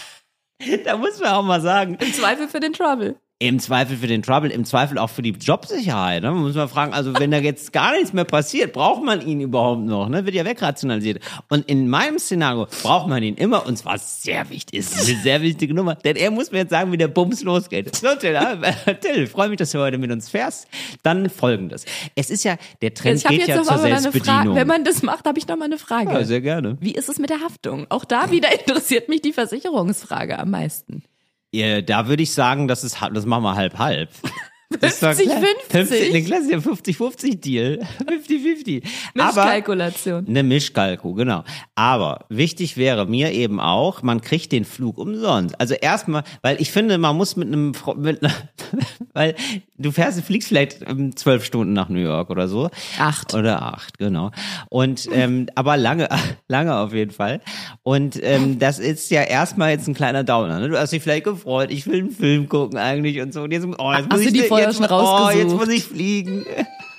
da muss man auch mal sagen, Im Zweifel für den Trouble. im Zweifel für den Trouble, im Zweifel auch für die Jobsicherheit. Ne? Man muss mal fragen, also wenn da jetzt gar nichts mehr passiert, braucht man ihn überhaupt noch? Ne? Wird ja wegrationalisiert. Und in meinem Szenario braucht man ihn immer, und zwar sehr wichtig, ist eine sehr wichtige Nummer, denn er muss mir jetzt sagen, wie der Bums losgeht. So, Till, äh, Till, freue mich, dass du heute mit uns fährst. Dann Folgendes. Es ist ja, der Trend Ich habe geht jetzt ja noch zur mal eine Frage. Selbstbedienung. Wenn man das macht, habe ich noch mal eine Frage. Ja, sehr gerne. Wie ist es mit der Haftung? Auch da wieder interessiert mich die Versicherungsfrage am meisten. Ja, da würde ich sagen, das ist, das machen wir halb halb. fünfzig fünfzig. Eine klassische fünfzig fünfzig Deal. fünfzig fünfzig. Mischkalkulation. Eine Mischkalku, genau. Aber wichtig wäre mir eben auch, man kriegt den Flug umsonst. Also erstmal, weil ich finde, man muss mit einem, mit, weil du fährst, fliegst vielleicht ähm, zwölf Stunden nach New York oder so. Acht. Oder acht, genau. Und, ähm, aber lange, lange auf jeden Fall. Und ähm, das ist ja erstmal jetzt ein kleiner Downer. Ne? Du hast dich vielleicht gefreut, ich will einen Film gucken eigentlich und so. Und jetzt, oh, jetzt muss Hast ich du die vorher jetzt, schon oh, rausgesucht? jetzt muss ich fliegen.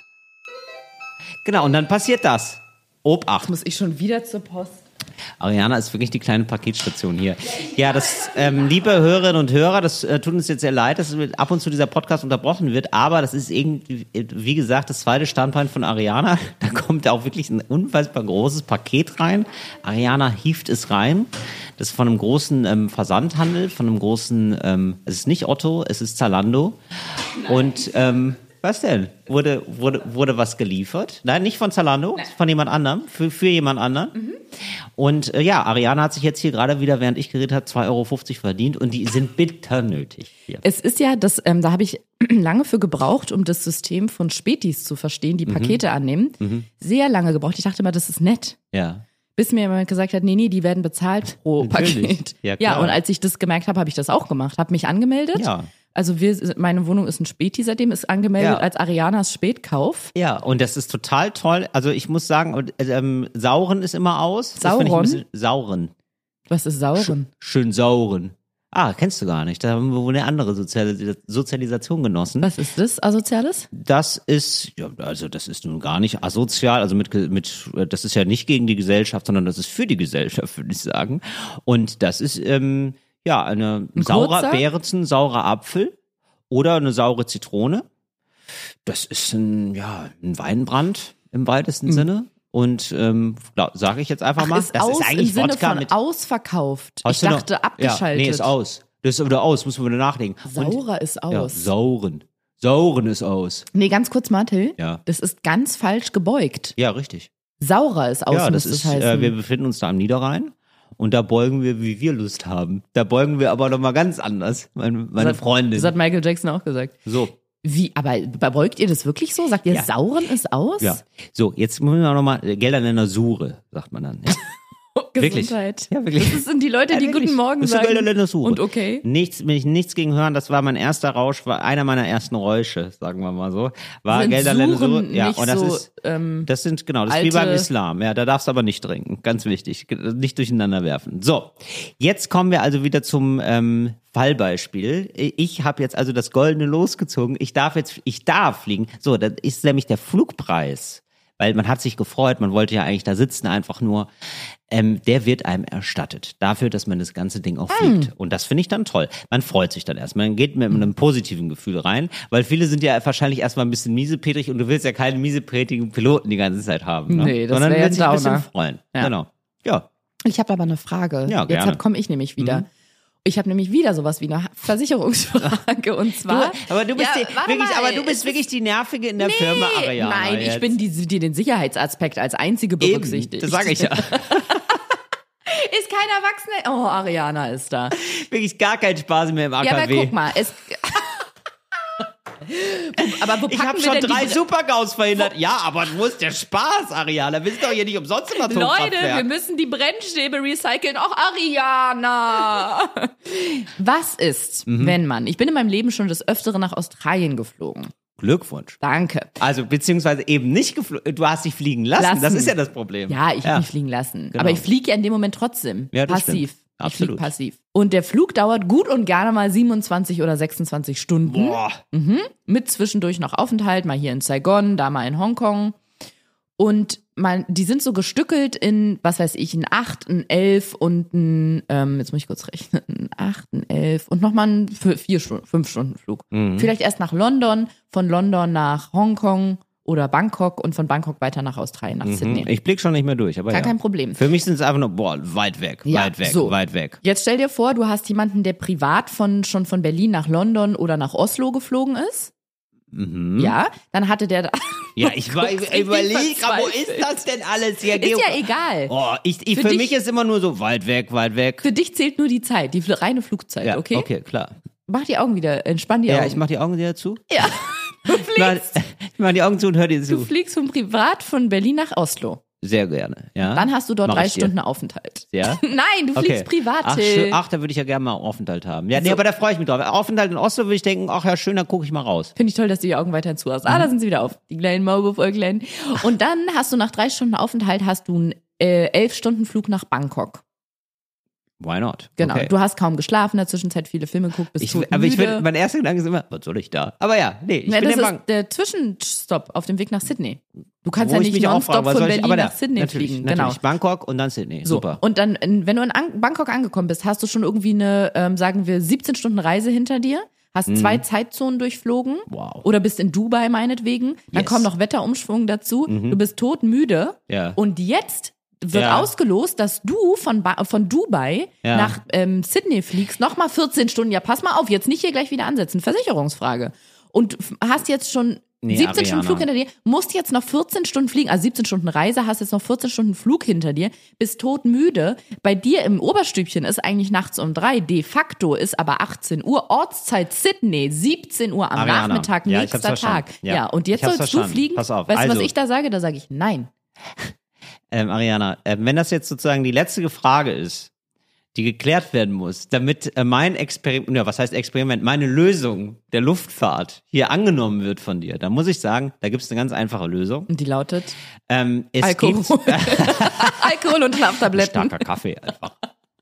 Genau, und dann passiert das. Obacht. Muss ich schon wieder zur Post? Ariana ist wirklich die kleine Paketstation hier. Ja, das, ähm, liebe Hörerinnen und Hörer, das äh, tut uns jetzt sehr leid, dass ab und zu dieser Podcast unterbrochen wird, aber das ist irgendwie, wie gesagt, das zweite Standbein von Ariana. Da kommt auch wirklich ein unfassbar großes Paket rein. Ariana hieft es rein. Das ist von einem großen ähm, Versandhandel, von einem großen, ähm, es ist nicht Otto, es ist Zalando. Und, ähm, was denn? Wurde, wurde, wurde was geliefert? Nein, nicht von Zalando, Nein. von jemand anderem, für, für jemand anderen. Mhm. Und äh, ja, Ariana hat sich jetzt hier gerade wieder, während ich geredet habe, zwei Euro fünfzig verdient und die sind bitter nötig. Hier. Es ist ja, das, ähm, da habe ich lange für gebraucht, um das System von Spätis zu verstehen, die Pakete annehmen. Mhm. Sehr lange gebraucht. Ich dachte immer, das ist nett. Ja. Bis mir jemand gesagt hat, nee, nee, die werden bezahlt pro Natürlich. Paket. Ja, klar. Ja, und als ich das gemerkt habe, habe ich das auch gemacht. Habe mich angemeldet. Ja. Also wir, meine Wohnung ist ein Späti, seitdem ist angemeldet Ja. als Arianas Spätkauf. Ja, und das ist total toll. Also ich muss sagen, ähm, Sauren ist immer aus. Das Sauron? finde ich ein bisschen- Sauren. Was ist Sauren? Schön Sauren. Ah, kennst du gar nicht. Da haben wir wohl eine andere Sozialis- Sozialisation genossen. Was ist das, Asoziales? Das ist, ja, also das ist nun gar nicht asozial, also mit, mit, das ist ja nicht gegen die Gesellschaft, sondern das ist für die Gesellschaft, würde ich sagen. Und das ist, ähm, ja, eine Ein saurer kurzer? Beerenzen, saurer Apfel oder eine saure Zitrone. Das ist ein, ja, ein Weinbrand im weitesten Sinne. Und ähm, sage ich jetzt einfach Ach, mal, ist das aus ist eigentlich im Sinne Wodka von mit ausverkauft. Hast Ich du noch- dachte abgeschaltet. Ja, nee, ist aus. Das ist wieder aus, muss man wieder nachlegen. Und- Saurer ist Ja, aus. sauren. Sauren ist aus. Nee, ganz kurz, Martel. Ja. Das ist ganz falsch gebeugt. Ja, richtig. Saurer ist aus, Ja, das muss ist, das heißen. äh, wir befinden uns da am Niederrhein und da beugen wir, wie wir Lust haben. Da beugen wir aber nochmal ganz anders, meine, meine das hat, Freundin. Das hat Michael Jackson auch gesagt. So, Wie, aber beugt ihr das wirklich so? Sagt ihr, Ja. Sauren ist aus? ja. So, jetzt müssen wir nochmal, Gelderländer Sure, sagt man dann. Ja. Wirklich? Gesundheit. Ja, wirklich. Das sind die Leute, Ja, die wirklich. Guten Morgen Bist du sagen. Gelderländer Sure? Und okay. Nichts, will ich nichts gegen hören, das war mein erster Rausch, war einer meiner ersten Räusche, sagen wir mal so. War Sind Gelderländer Suren Sure. Ja, nicht und das so, ist, ähm, das sind, genau, das ist alte- wie beim Islam. Ja, da darfst du aber nicht trinken. Ganz wichtig. Nicht durcheinander werfen. So. Jetzt kommen wir also wieder zum, ähm, Fallbeispiel. Ich habe jetzt also das Goldene losgezogen. Ich darf jetzt, ich darf fliegen. So, das ist nämlich der Flugpreis. Weil man hat sich gefreut, man wollte ja eigentlich da sitzen, einfach nur. Ähm, der wird einem erstattet. Dafür, dass man das ganze Ding auch fliegt. Und das finde ich dann toll. Man freut sich dann erstmal. Man geht mit einem positiven Gefühl rein, weil viele sind ja wahrscheinlich erstmal ein bisschen miesepetrig und du willst ja keinen miesepetrigen Piloten die ganze Zeit haben. Ne? Nee, das Sondern wär willst dich ein ein bisschen Downer. freuen. Ja. Genau. Ja. Ich habe aber eine Frage. Ja, Jetzt gerne. komme ich nämlich wieder. Mhm. Ich habe nämlich wieder sowas wie eine Versicherungsfrage. Und zwar. Du, aber du bist, Ja, die, warte wirklich, mal, aber du es bist ist- wirklich die Nervige in der Nee, Firma Ariana. nein, jetzt. ich bin die, die den Sicherheitsaspekt als einzige Eben, berücksichtigt. das sage ich ja. Ist kein Erwachsener. Oh, Ariana ist da. Wirklich gar keinen Spaß mehr im A K W. Ja, aber guck mal, es. Aber wo packen Ich habe wir schon denn drei die... Super-GAUs verhindert. Ja, aber wo ist der Spaß, Ariana? Wir sind doch hier nicht umsonst im Atomkraftwerk. Leute, wir müssen die Brennstäbe recyceln. Och, Ariana! Was ist, Mhm. wenn man... Ich bin in meinem Leben schon des Öfteren nach Australien geflogen. Glückwunsch. Danke. Also, beziehungsweise eben nicht geflogen. Du hast dich fliegen lassen. Lassen. Das ist ja das Problem. Ja, ich habe mich fliegen lassen. Genau. Aber ich fliege ja in dem Moment trotzdem. Ja, das passiv. stimmt. Ich Absolut. fliege passiv. Und der Flug dauert gut und gerne mal siebenundzwanzig oder sechsundzwanzig Stunden. Boah. Mit zwischendurch noch Aufenthalt, mal hier in Saigon, da mal in Hongkong. Und man, die sind so gestückelt in, was weiß ich, ein acht, ein elf und ein, ähm, jetzt muss ich kurz rechnen, ein acht, ein elf und nochmal ein vier Stunden, fünf Stunden Flug. Mhm. Vielleicht erst nach London, von London nach Hongkong oder Bangkok und von Bangkok weiter nach Australien, nach Sydney. Ich blick schon nicht mehr durch, aber Gar ja. kein Problem. Für mich sind es einfach nur, boah, weit weg, Ja, weit weg, so. weit weg. Jetzt stell dir vor, du hast jemanden, der privat von, schon von Berlin nach London oder nach Oslo geflogen ist. Mhm. Ja, dann hatte der da. Ja, ich war, Guckst ich überlege, richtig wo verzweifelt. ist das denn alles hier? Ist ja egal. Oh, ich, ich, Für für dich- mich ist immer nur so weit weg, weit weg. Für dich zählt nur die Zeit, die reine Flugzeit, Ja, okay? okay, klar. Mach die Augen wieder, entspann die Ja, Augen. ich mach die Augen wieder zu. ja. Du Ich mach, fliegst, ich mach die Augen zu und hör dir du zu. fliegst von privat von Berlin nach Oslo. Sehr gerne, ja. Dann hast du dort Mach drei ich dir. Stunden Aufenthalt. Ja? Nein, du Okay. fliegst privat, Ach, Till. schön, ach, da würde ich ja gerne mal Aufenthalt haben. Ja, nee, So. aber da freue ich mich drauf. Aufenthalt in Oslo würde ich denken, ach ja, schön, dann gucke ich mal raus. Finde ich toll, dass du die Augen weiterhin zu hast. Ah, da sind sie wieder auf. Die kleinen Maulwurfäuglein. Und dann hast du nach drei Stunden Aufenthalt hast du einen äh, elf Stunden Flug nach Bangkok. Why not? Genau. Okay. Du hast kaum geschlafen, in der Zwischenzeit viele Filme geguckt, bist Ich, todmüde. aber ich will, mein erster Gedanke ist immer, was soll ich da? Aber ja, nee, ich Ja, bin das der ist Bank. der Zwischenstopp auf dem Weg nach Sydney. Du kannst Wo ja ich nicht mich auch nonstop frage, was von soll ich, Berlin aber nach da, Sydney natürlich, fliegen. natürlich. Genau. Bangkok und dann Sydney. So. Super. Und dann, in- wenn du in An- Bangkok angekommen bist, hast du schon irgendwie eine, ähm, sagen wir, siebzehn Stunden Reise hinter dir, hast zwei Zeitzonen durchflogen. Mhm. Wow. Oder bist in Dubai meinetwegen. Dann Yes. kommt noch Wetterumschwung dazu. Du bist todmüde. Ja. Und jetzt wird Ja. ausgelost, dass du von, ba von Dubai Ja. nach ähm, Sydney fliegst, nochmal vierzehn Stunden. Ja, pass mal auf, jetzt nicht hier gleich wieder ansetzen. Versicherungsfrage. Und f- hast jetzt schon Nee, siebzehn Stunden Ariana. Flug hinter dir, musst jetzt noch vierzehn Stunden fliegen, also siebzehn Stunden Reise, hast jetzt noch vierzehn Stunden Flug hinter dir, bist todmüde. Bei dir im Oberstübchen ist eigentlich nachts um drei, de facto ist aber achtzehn Uhr, Ortszeit Sydney, siebzehn Uhr am Ariana. Nachmittag, Ja, ich hab's nächster Tag. verstanden. Ja. Ja. und jetzt Ich hab's sollst du verstanden. fliegen. Pass auf, Weißt du, was also- ich da sage? Da sage ich nein. Ähm, Ariana, äh, wenn das jetzt sozusagen die letzte Frage ist, die geklärt werden muss, damit äh, mein Experiment, ja, was heißt Experiment, meine Lösung der Luftfahrt hier angenommen wird von dir, dann muss ich sagen, da gibt es eine ganz einfache Lösung. Und die lautet Ähm, es Alkohol. gibt Alkohol und Schlaftabletten. starker Kaffee einfach.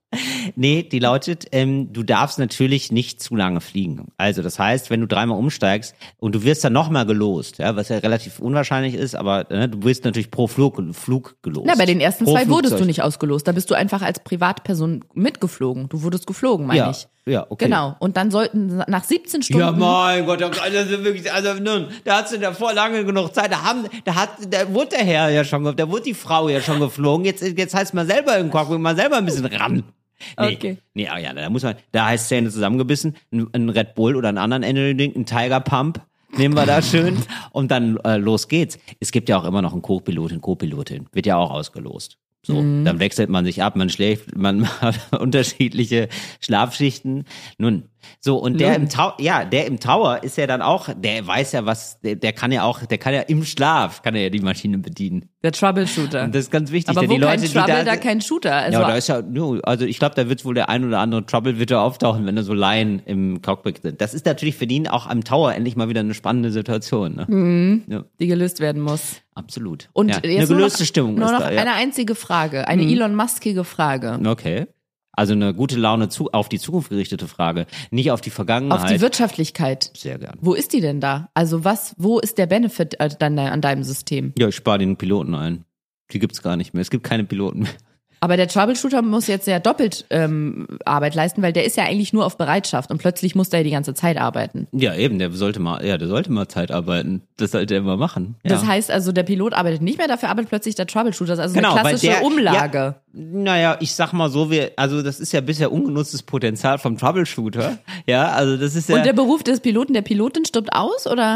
Nee, die lautet, ähm, du darfst natürlich nicht zu lange fliegen. Also das heißt, wenn du dreimal umsteigst und du wirst dann nochmal gelost, ja, was ja relativ unwahrscheinlich ist, aber äh, du wirst natürlich pro Flug, Flug gelost. Na, bei den ersten Pro zwei wurdest Flugzeug. du nicht ausgelost. Da bist du einfach als Privatperson mitgeflogen. Du wurdest geflogen, meine Ja, ich. ja, okay. Genau. Und dann sollten nach siebzehn Stunden. Ja, mein Gott, also wirklich, also nun, da hast du davor lange genug Zeit. Da haben, da hat, da wurde der Herr ja schon, ge- da wurde die Frau ja schon geflogen. Jetzt, jetzt heißt mal selber im Cockpit, mal selber ein bisschen ran. Nee, Okay. nee, ah ja, da muss man, da heißt Zähne zusammengebissen, ein, ein Red Bull oder einen anderen Energy-Ding, ein Tiger Pump. Nehmen wir da schön und dann äh, los geht's. Es gibt ja auch immer noch einen Co-Pilotin, Co-Pilotin. Wird ja auch ausgelost. So, Mhm. dann wechselt man sich ab, man schläft, man hat unterschiedliche Schlafschichten. Nun, so, und der Nun. im Tower, ja, der im Tower ist ja dann auch, der weiß ja was, der, der kann ja auch, der kann ja im Schlaf, kann er ja die Maschine bedienen. Der Troubleshooter. Und das ist ganz wichtig, Aber denn wo die Leute, kein die Trouble, da, da kein Shooter. Also, ja, da ist ja, no, also ich glaube, da wird wohl der ein oder andere Trouble wird da auftauchen, wenn da so Laien im Cockpit sind. Das ist natürlich für ihn auch am Tower endlich mal wieder eine spannende Situation. Ne? Mhm. Ja, die gelöst werden muss. absolut. Und ja, jetzt eine nur gelöste noch, Stimmung nur ist noch da. Ja. eine einzige Frage, eine Elon Muskige Frage. Okay. Also eine gute Laune zu, auf die Zukunft gerichtete Frage, nicht auf die Vergangenheit. Auf die Wirtschaftlichkeit. Sehr gern. Wo ist die denn da? Also was, wo ist der Benefit äh, dann an deinem System? Ja, ich spare den Piloten ein. Die gibt's gar nicht mehr. Es gibt keine Piloten mehr. Aber der Troubleshooter muss jetzt ja doppelt ähm, Arbeit leisten, weil der ist ja eigentlich nur auf Bereitschaft und plötzlich muss der die ganze Zeit arbeiten. Ja, eben, der sollte mal, ja, der sollte mal Zeit arbeiten. Das sollte er immer machen. Ja. Das heißt also, der Pilot arbeitet nicht mehr, dafür arbeitet plötzlich der Troubleshooter. Das ist also Genau, eine weil klassische der- Umlage. Ja, naja, ich sag mal so, wir, also das ist ja bisher ungenutztes Potenzial vom Troubleshooter. Ja, also das ist ja. Und der Beruf des Piloten, der Pilotin stirbt aus, oder?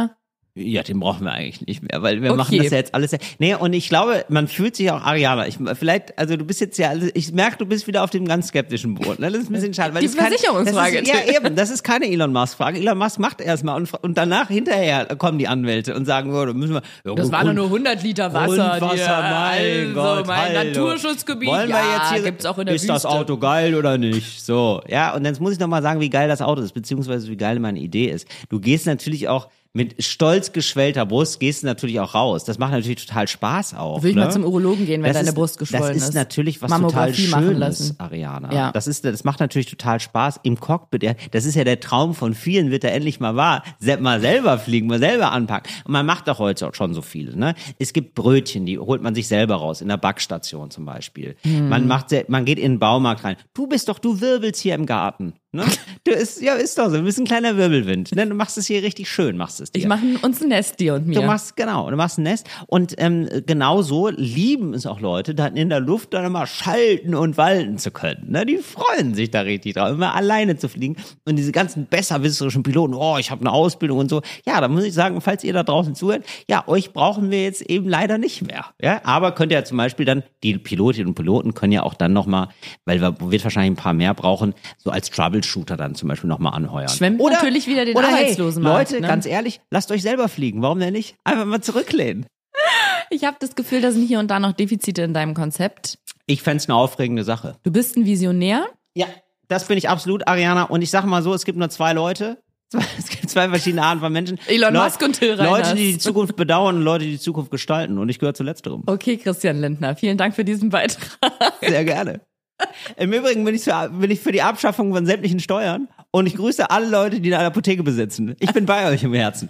Ja, den brauchen wir eigentlich nicht mehr, weil wir Okay. machen das ja jetzt alles. Nee, und ich glaube, man fühlt sich auch, Ariana, ich, vielleicht, also du bist jetzt ja, also ich merke, du bist wieder auf dem ganz skeptischen Boot. Ne? Das ist ein bisschen schade. Weil Die das kann- Versicherungsfrage. Das ist, ja, eben, das ist keine Elon Musk-Frage. Elon Musk macht erstmal und, und danach hinterher kommen die Anwälte und sagen, oh, da müssen wir. Ja, Das gut, waren doch Grund- nur hundert Liter Wasser. Grundwasser, die, mein also, Gott, mein hallo. Naturschutzgebiet. Wollen wir ja, jetzt hier, gibt's auch in der ist Wüste. das Auto geil oder nicht? So, ja, und jetzt muss ich noch mal sagen, wie geil das Auto ist, beziehungsweise wie geil meine Idee ist. Du gehst natürlich auch mit stolz geschwellter Brust, gehst du natürlich auch raus. Das macht natürlich total Spaß auch. Will ich ne? mal zum Urologen gehen, wenn Das deine ist- Brust geschwollen ist. Das ist natürlich was total Mammographie machen Schönes, lassen. Ariana. Ja. Das ist, das macht natürlich total Spaß im Cockpit. Ja, das ist ja der Traum von vielen, wird er endlich mal wahr. Se- Mal selber fliegen, mal selber anpacken. Und man macht doch heute auch schon so viele. Ne? Es gibt Brötchen, die holt man sich selber raus, in der Backstation zum Beispiel. Hm. Man macht, se- man geht in den Baumarkt rein. Du bist doch, du wirbelst hier im Garten. Ne? Du ist, ja, ist doch so. Du bist ein kleiner Wirbelwind. Ne? Du machst es hier richtig schön, machst es dir. Ich mache uns ein Nest, dir und mir. Du machst, genau, du machst ein Nest. Und ähm, genau so lieben es auch Leute, dann in der Luft dann immer schalten und walten zu können. Ne? Die freuen sich da richtig drauf, immer alleine zu fliegen. Und diese ganzen besserwisserischen Piloten, oh, ich habe eine Ausbildung und so. Ja, da muss ich sagen, falls ihr da draußen zuhört, ja, euch brauchen wir jetzt eben leider nicht mehr. Ja, aber könnt ihr ja zum Beispiel dann, die Pilotinnen und Piloten können ja auch dann nochmal, weil wir wird wahrscheinlich ein paar mehr brauchen, so als Troubleshooter dann zum Beispiel nochmal anheuern. Schwemmt natürlich wieder den oder Arbeitslosenmarkt, Hey, Leute, ne? ganz ehrlich, lasst euch selber fliegen. Warum denn nicht? Einfach mal zurücklehnen. Ich habe das Gefühl, da sind hier und da noch Defizite in deinem Konzept. Ich fänd's eine aufregende Sache. Du bist ein Visionär. Ja, das bin ich absolut, Ariana. Und ich sag mal so, es gibt nur zwei Leute. Zwei- Es gibt zwei verschiedene Arten von Menschen. Elon Leu- Musk und Till Reiners. Leute, die die Zukunft bedauern und Leute, die die Zukunft gestalten. Und ich gehöre zu letzterem. Okay, Christian Lindner, vielen Dank für diesen Beitrag. Sehr gerne. Im Übrigen bin ich, für, bin ich für die Abschaffung von sämtlichen Steuern. Und ich grüße alle Leute, die eine Apotheke besitzen. Ich bin bei euch im Herzen.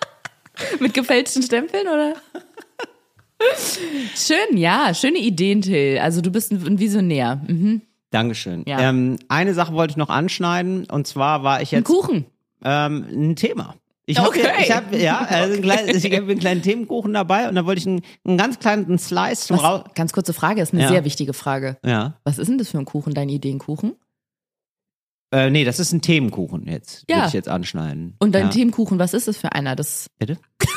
Mit gefälschten Stempeln, oder? Schön, ja, schöne Ideen, Till. Also du bist ein ein Visionär. Mhm. Dankeschön. Ja. Ähm, eine Sache wollte ich noch anschneiden. Und zwar war ich Ein jetzt Kuchen. ähm, ein Thema. Ich habe Okay. ich hab, ja, also ein klein, ich habe einen kleinen Themenkuchen dabei und da wollte ich einen, einen ganz kleinen einen Slice zum Raus. Was, ganz kurze Frage, ist eine Ja. sehr wichtige Frage. Ja. Was ist denn das für ein Kuchen, dein Ideenkuchen? Äh, nee, das ist ein Themenkuchen jetzt. Ja. Würde ich jetzt anschneiden. Und dein ja. Themenkuchen, was ist das für einer? Das, Bitte?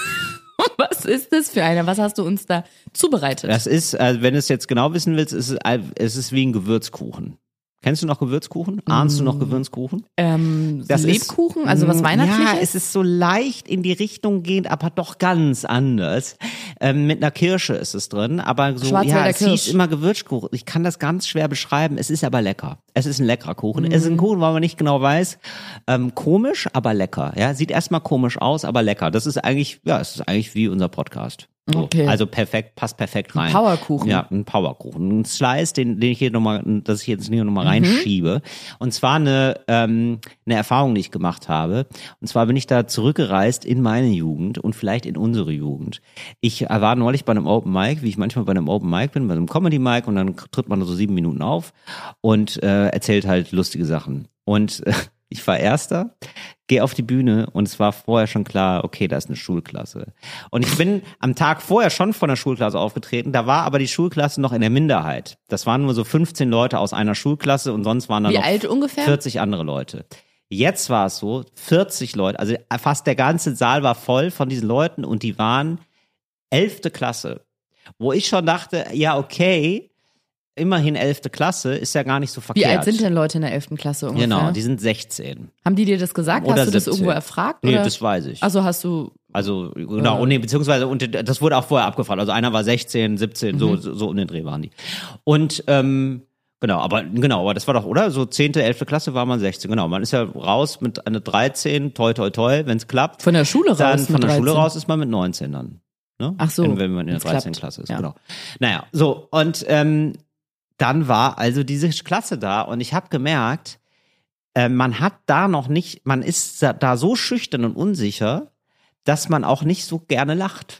was ist das für einer? Was hast du uns da zubereitet? Das ist, äh, wenn du es jetzt genau wissen willst, ist es, äh, es ist wie ein Gewürzkuchen. Kennst du noch Gewürzkuchen? Ahnst du noch Gewürzkuchen? ähm, so Das ist- Lebkuchen, also was Mm, Weihnachtliches? Ja, es ist so leicht in die Richtung gehend, aber doch ganz anders. Ähm, mit einer Kirsche ist es drin, aber so, Schwarzwälder ja, es hieß Kirsch. immer Gewürzkuchen. Ich kann das ganz schwer beschreiben. Es ist aber lecker. Es ist ein leckerer Kuchen. Es ist Mhm. ein Kuchen, weil man nicht genau weiß. Ähm, komisch, aber lecker. Ja, sieht erstmal komisch aus, aber lecker. Das ist eigentlich, ja, es ist eigentlich wie unser Podcast. So. Okay. Also perfekt, passt perfekt rein. Powerkuchen. Ja, ein Powerkuchen. Ein Slice, den, den ich hier nochmal, dass ich jetzt hier nochmal Mhm. reinschiebe. Und zwar eine, ähm, eine Erfahrung, die ich gemacht habe. Und zwar bin ich da zurückgereist in meine Jugend und vielleicht in unsere Jugend. Ich war neulich bei einem Open Mic, wie ich manchmal bei einem Open Mic bin, bei einem Comedy Mic, und dann tritt man so sieben Minuten auf und äh, erzählt halt lustige Sachen. Und äh, ich war Erster, gehe auf die Bühne und es war vorher schon klar, okay, da ist eine Schulklasse. Und ich bin am Tag vorher schon von der Schulklasse aufgetreten, da war aber die Schulklasse noch in der Minderheit. Das waren nur so fünfzehn Leute aus einer Schulklasse und sonst waren da Wie noch alt ungefähr? vierzig andere Leute. Jetzt war es so, vierzig Leute, also fast der ganze Saal war voll von diesen Leuten und die waren elfte Klasse. Wo ich schon dachte, ja okay, immerhin elfte Klasse, ist ja gar nicht so verkehrt. Wie alt sind denn Leute in der elften Klasse ungefähr? Genau, die sind sechzehn. Haben die dir das gesagt? Oder Hast du das siebzehn. irgendwo erfragt? Nee, oder? das weiß ich. Also hast du, Also, genau, und nee, beziehungsweise, und das wurde auch vorher abgefragt. Also einer war sechzehn, siebzehn, so, so, so um den Dreh waren die. Und, ähm, genau, aber, genau, aber das war doch, oder? So zehnte, elfte Klasse war man sechzehn, genau. Man ist ja raus mit einer dreizehn, toi, toi, toi, wenn's klappt. von der Schule raus Dann mit von der Schule dreizehn. raus ist man mit neunzehn dann. Ne? Ach so, Wenn, wenn man in der wenn's dreizehnten klappt. Klasse ist, Ja. genau. Naja, so, und, ähm, dann war also diese Klasse da und ich habe gemerkt, äh, man hat da noch nicht, man ist da- da so schüchtern und unsicher, dass man auch nicht so gerne lacht.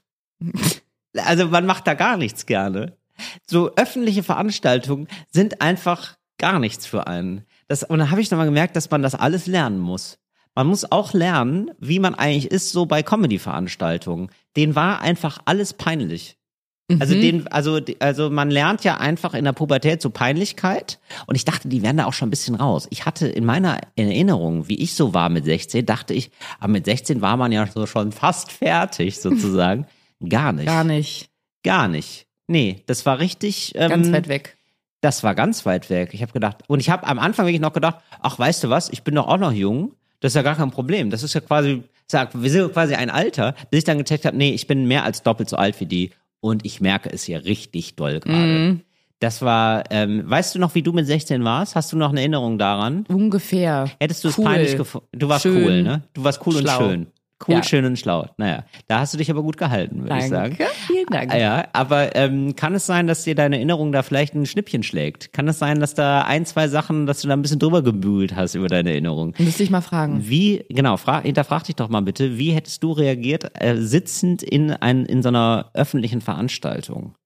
Also man macht da gar nichts gerne. So öffentliche Veranstaltungen sind einfach gar nichts für einen. Das, und dann habe ich nochmal gemerkt, dass man das alles lernen muss. Man muss auch lernen, wie man eigentlich ist so bei Comedy-Veranstaltungen. Denen war einfach alles peinlich. Also den, also, also man lernt ja einfach in der Pubertät so Peinlichkeit und ich dachte, die wären da auch schon ein bisschen raus. Ich hatte in meiner Erinnerung, wie ich so war mit sechzehn, dachte ich, aber mit sechzehn war man ja so schon fast fertig sozusagen. Gar nicht. Gar nicht. Gar nicht. Nee, das war richtig. Ähm, Ganz weit weg. Das war ganz weit weg. Ich habe gedacht, und ich habe am Anfang wirklich noch gedacht, ach, weißt du was, ich bin doch auch noch jung. Das ist ja gar kein Problem. Das ist ja quasi, sag, wir sind quasi ein Alter, bis ich dann gecheckt habe, nee, ich bin mehr als doppelt so alt wie die. Und ich merke es hier richtig doll gerade. Mm. Das war, ähm, weißt du noch, wie du mit sechzehn warst? Hast du noch eine Erinnerung daran? Ungefähr. Hättest du es Cool. peinlich gefunden? Du warst Schön. cool, ne? Du warst cool Schlau. und schön. Cool, Ja. schön und schlau. Naja, da hast du dich aber gut gehalten, würde ich sagen. Danke, vielen Dank. Ja, aber ähm, kann es sein, dass dir deine Erinnerung da vielleicht ein Schnippchen schlägt? Kann es sein, dass da ein, zwei Sachen, dass du da ein bisschen drüber gebühlt hast über deine Erinnerung? Müsste ich mal fragen. Wie, genau, frag, hinterfrag dich doch mal bitte, wie hättest du reagiert, äh, sitzend in, ein, in so einer öffentlichen Veranstaltung?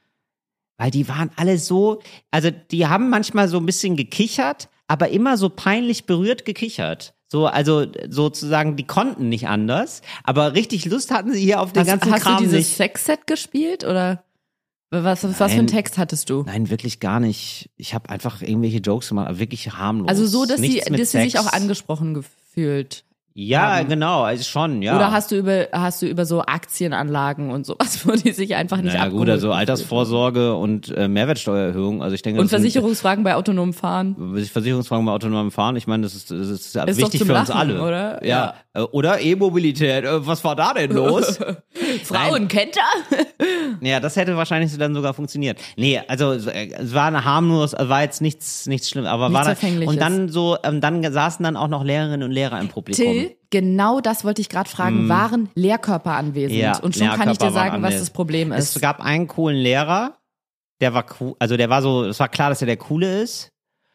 Weil die waren alle so, also die haben manchmal so ein bisschen gekichert, aber immer so peinlich berührt gekichert. So, also sozusagen, die konnten nicht anders, aber richtig Lust hatten sie hier auf den Hast, ganzen hast Kram du dieses nicht. Sexset gespielt oder was, was, was für einen Text hattest du? Nein, wirklich gar nicht. Ich habe einfach irgendwelche Jokes gemacht, aber wirklich harmlos. Also so, dass sie, Nichts mit dass sie sich Sex. auch angesprochen gefühlt. Ja, haben. genau, also schon, ja. Oder hast du über hast du über so Aktienanlagen und sowas, wo die sich einfach nicht naja, abgeholt gut, also gefühlt Altersvorsorge und äh, Mehrwertsteuererhöhung, also ich denke, haben? Und das sind- Versicherungsfragen bei autonomem Fahren. Versicherungsfragen bei autonomem Fahren, ich meine, das ist, das ist, Ist wichtig doch zum für uns Lachen, alle. oder? Ja. Äh, Oder E-Mobilität. Äh, Was war da denn los? Frauen kennt er? Ja, das hätte wahrscheinlich dann sogar funktioniert. Nee, also äh, es war eine harmlos, äh, war jetzt nichts nichts schlimm, aber Nichts war da, Verfängliches. und dann so ähm, dann saßen dann auch noch Lehrerinnen und Lehrer im Publikum. Till, genau das wollte ich gerade fragen. Waren Lehrkörper anwesend? Ja, und schon kann ich Lehrkörper dir sagen, waren was anwesend. das Problem ist. Es gab einen coolen Lehrer, der war cool, also der war so, es war klar, dass er der Coole ist.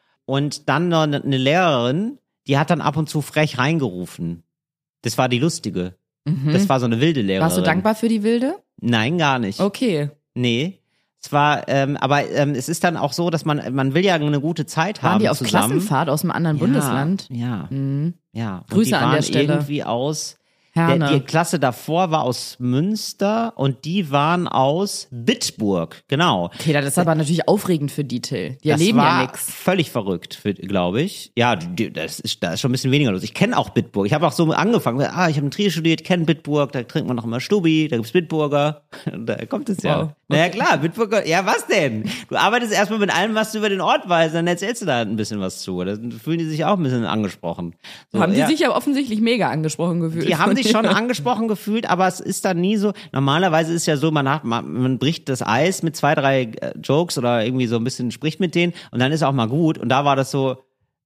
Und dann noch eine Lehrerin, die hat dann ab und zu frech reingerufen. Das war die lustige. Das war so eine wilde Lehrerin. Warst du dankbar für die Wilde? Nein, gar nicht. Okay. Nee. Es war, ähm, aber ähm, es ist dann auch so, dass man, man will ja eine gute Zeit haben Waren die auf zusammen. Klassenfahrt aus einem anderen Ja, Bundesland? Ja, Mhm. ja. Und Grüße die an waren der Stelle. irgendwie aus, der, Herne. die Klasse davor war aus Münster und die waren aus Bitburg, genau. Okay, das ist aber natürlich aufregend für die, Till. Die Das erleben war ja nichts. völlig verrückt, glaube ich. Ja, die, das ist, da ist schon ein bisschen weniger los. Ich kenne auch Bitburg. Ich habe auch so angefangen. Ah, ich habe in Trier studiert, kenne Bitburg. Da trinkt man noch immer Stubi. Da gibt's Bitburger. Da kommt es ja. Wow. Naja, klar, Bitburger. Ja, was denn? Du arbeitest erstmal mit allem, was du über den Ort weißt. Dann erzählst du da ein bisschen was zu. Da fühlen die sich auch ein bisschen angesprochen. So, Haben die ja. sich ja offensichtlich mega angesprochen gefühlt. Die haben sich schon angesprochen gefühlt, aber es ist dann nie so. Normalerweise ist ja so, man, hat, man, man bricht das Eis mit zwei, drei äh, Jokes oder irgendwie so ein bisschen spricht mit denen und dann ist auch mal gut. Und da war das so,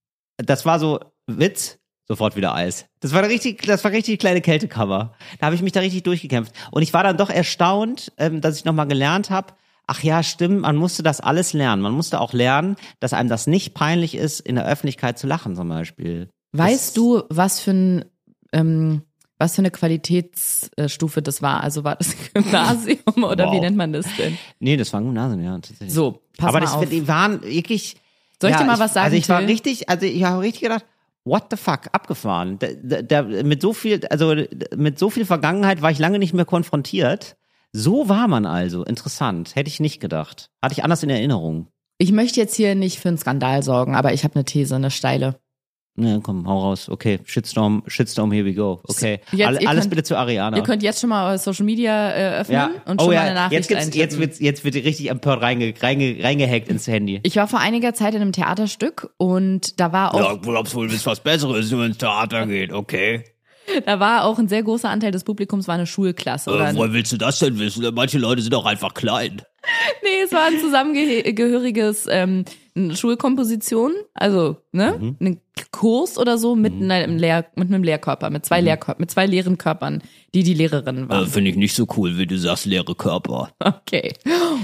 das war so Witz, sofort wieder Eis. Das war richtig, das war richtig kleine Kältekammer. Da habe ich mich da richtig durchgekämpft. Und ich war dann doch erstaunt, ähm, dass ich nochmal gelernt habe, ach ja, stimmt, man musste das alles lernen. Man musste auch lernen, dass einem das nicht peinlich ist, in der Öffentlichkeit zu lachen zum Beispiel. Weißt das, du, was für ein ähm, was für eine Qualitätsstufe das war? Also war das Gymnasium oder Wow. wie nennt man das denn? Nee, das war ein Gymnasium, ja, tatsächlich. So, pass aber mal das, auf. die waren wirklich. Soll ich ja, dir mal was sagen, Also ich war Till? richtig, also ich habe richtig gedacht, what the fuck, abgefahren. Da, da, da, mit so viel, also mit so viel Vergangenheit war ich lange nicht mehr konfrontiert. So war man also. Interessant. Hätte ich nicht gedacht. Hatte ich anders in Erinnerung. Ich möchte jetzt hier nicht für einen Skandal sorgen, aber ich habe eine These, eine steile. Ja, komm, hau raus. Okay, Shitstorm, Shitstorm, here we go. Okay, Jetzt, All, ihr alles könnt- bitte zu Ariana. Ihr könnt jetzt schon mal Social Media äh, öffnen ja. und oh schon ja, mal eine Nachricht jetzt, gibt's, jetzt, eintippen. wird, jetzt wird richtig empört reinge, reinge, reingehackt ins Handy. Ich war vor einiger Zeit in einem Theaterstück und da war auch, glaubst wohl, ist was Besseres, wenn ins Theater geht, okay. da war auch ein sehr großer Anteil des Publikums war eine Schulklasse. Oder eine, willst du das denn wissen? Manche Leute sind auch einfach klein. nee, es war ein zusammengehöriges ähm, eine Schulkomposition, also ne, Mhm. ein Kurs oder so mit, einem, Lehr, mit einem Lehrkörper, mit Mhm. zwei Lehrkörpern, mit zwei leeren Körpern, die die Lehrerinnen waren. Finde ich nicht so cool, wie du sagst, leere Körper. Okay.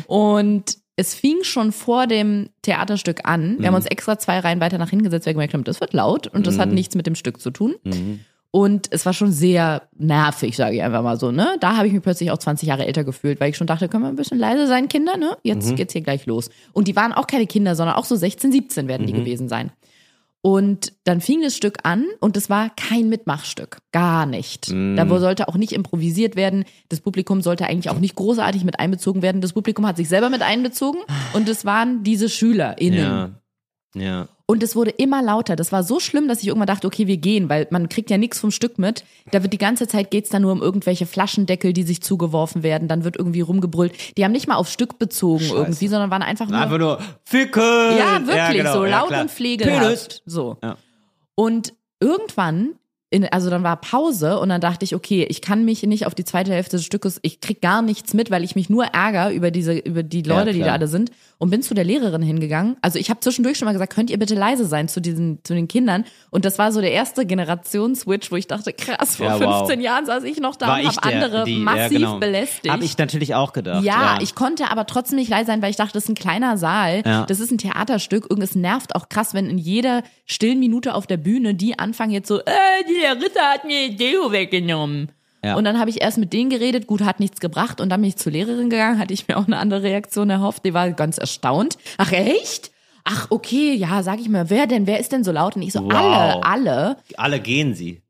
Und es fing schon vor dem Theaterstück an. Wir haben uns extra zwei Reihen weiter nach hingesetzt, weil wir gemerkt haben, das wird laut und das hat nichts mit dem Stück zu tun. Und es war schon sehr nervig, sage ich einfach mal so, ne? Da habe ich mich plötzlich auch zwanzig Jahre älter gefühlt, weil ich schon dachte, können wir ein bisschen leise sein, Kinder, ne? Jetzt geht's hier gleich los. Und die waren auch keine Kinder, sondern auch so sechzehn, siebzehn werden die gewesen sein. Und dann fing das Stück an und es war kein Mitmachstück. Gar nicht. Mm. Da sollte auch nicht improvisiert werden. Das Publikum sollte eigentlich auch nicht großartig mit einbezogen werden. Das Publikum hat sich selber mit einbezogen und es waren diese SchülerInnen. Ja. Ja. Und es wurde immer lauter. Das war so schlimm, dass ich irgendwann dachte, okay, wir gehen, weil man kriegt ja nichts vom Stück mit. Da wird die ganze Zeit geht's dann nur um irgendwelche Flaschendeckel, die sich zugeworfen werden. Dann wird irgendwie rumgebrüllt. Die haben nicht mal aufs Stück bezogen Scheiße. irgendwie, sondern waren einfach nur... Einfach nur Ficke. Ja, wirklich, ja, genau. so ja, laut klar. und pflegelhaft. So. Ja. Und irgendwann, in, also dann war Pause und dann dachte ich, okay, ich kann mich nicht auf die zweite Hälfte des Stückes, ich krieg gar nichts mit, weil ich mich nur ärgere über diese, über die Leute, Ja, die da klar. alle sind, und bin zu der Lehrerin hingegangen. Also ich habe zwischendurch schon mal gesagt, könnt ihr bitte leise sein zu diesen, zu den Kindern? Und das war so der erste Generationsswitch, wo ich dachte, krass, vor Ja, wow. fünfzehn Jahren saß ich noch da War und ich habe der, andere die, massiv ja, genau. belästigt. Habe ich natürlich auch gedacht. Ja, Ja, ich konnte aber trotzdem nicht leise sein, weil ich dachte, das ist ein kleiner Saal, Ja. das ist ein Theaterstück. Und es nervt auch krass, wenn in jeder stillen Minute auf der Bühne die anfangen jetzt so, äh, der Ritter hat mir Deo weggenommen. Ja. Und dann habe ich erst mit denen geredet, gut, hat nichts gebracht. Und dann bin ich zur Lehrerin gegangen, hatte ich mir auch eine andere Reaktion erhofft. Die war ganz erstaunt. Ach, echt? Ach, okay, ja, sag ich mal, wer denn, wer ist denn so laut? Und ich so, Wow. alle, alle. Alle gehen Sie.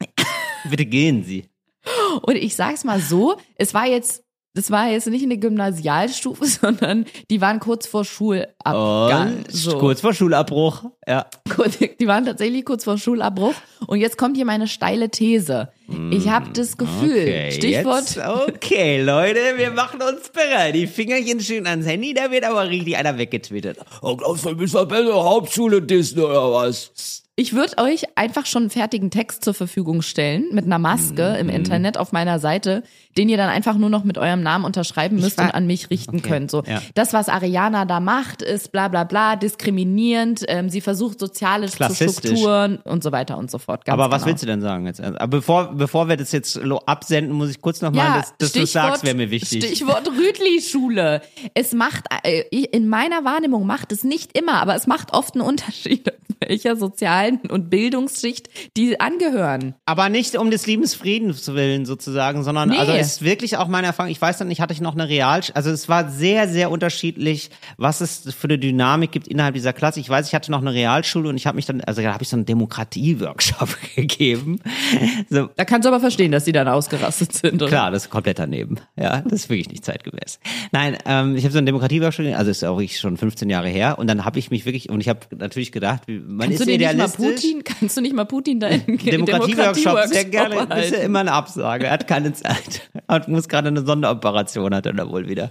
Bitte gehen Sie. Und ich sag's mal so, es war jetzt, das war jetzt nicht eine Gymnasialstufe, sondern die waren kurz vor Schulabgang. Und So. kurz vor Schulabbruch. Ja. Kurz- Die waren tatsächlich kurz vor Schulabbruch. Und jetzt kommt hier meine steile These. Ich habe das Gefühl, Okay, Stichwort, Jetzt, okay, Leute, wir machen uns bereit. Die Fingerchen schön ans Handy, da wird aber richtig einer weggetwittert. Oh, glaubst du, du bist doch besser Hauptschule dissen oder was? ich würde euch einfach schon einen fertigen Text zur Verfügung stellen, mit einer Maske Mhm. im Internet auf meiner Seite, den ihr dann einfach nur noch mit eurem Namen unterschreiben müsst war- und an mich richten Okay, könnt. So, ja. das, was Ariana da macht, ist bla bla bla, diskriminierend, ähm, sie versucht soziale Klassistisch. Strukturen und so weiter und so fort. Ganz Aber was genau. willst du denn sagen jetzt? Aber bevor, bevor wir das jetzt lo- absenden, muss ich kurz nochmal, Ja, dass, dass du sagst, wäre mir wichtig. Stichwort Rütli-Schule. Es macht, äh, in meiner Wahrnehmung macht es nicht immer, aber es macht oft einen Unterschied, welcher sozialen und Bildungsschicht die angehören. Aber nicht um des Liebensfriedens willen sozusagen, sondern Nee. also es ist wirklich auch meine Erfahrung. Ich weiß dann nicht, hatte ich noch eine Real, also es war sehr, sehr unterschiedlich, was es für eine Dynamik gibt innerhalb dieser Klasse. Ich weiß, ich hatte noch eine Realschule und ich habe mich dann, also da habe ich so einen Demokratie-Workshop gegeben. So, Da kannst du aber verstehen, dass die dann ausgerastet sind. Oder? klar, das ist komplett daneben. Ja, das ist wirklich nicht zeitgemäß. Nein, ähm, ich habe so einen Demokratie-Workshop gegeben, also ist auch wirklich schon fünfzehn Jahre her und dann habe ich mich wirklich, und ich habe natürlich gedacht, wie- man Kannst ist du dir nicht mal idealistisch. Putin, kannst du nicht mal Putin da in Demokratie-Workshop, sehr gerne, halten? ist ja immer eine Absage, er hat keine Zeit, er muss gerade eine Sonderoperation, hat er da wohl wieder.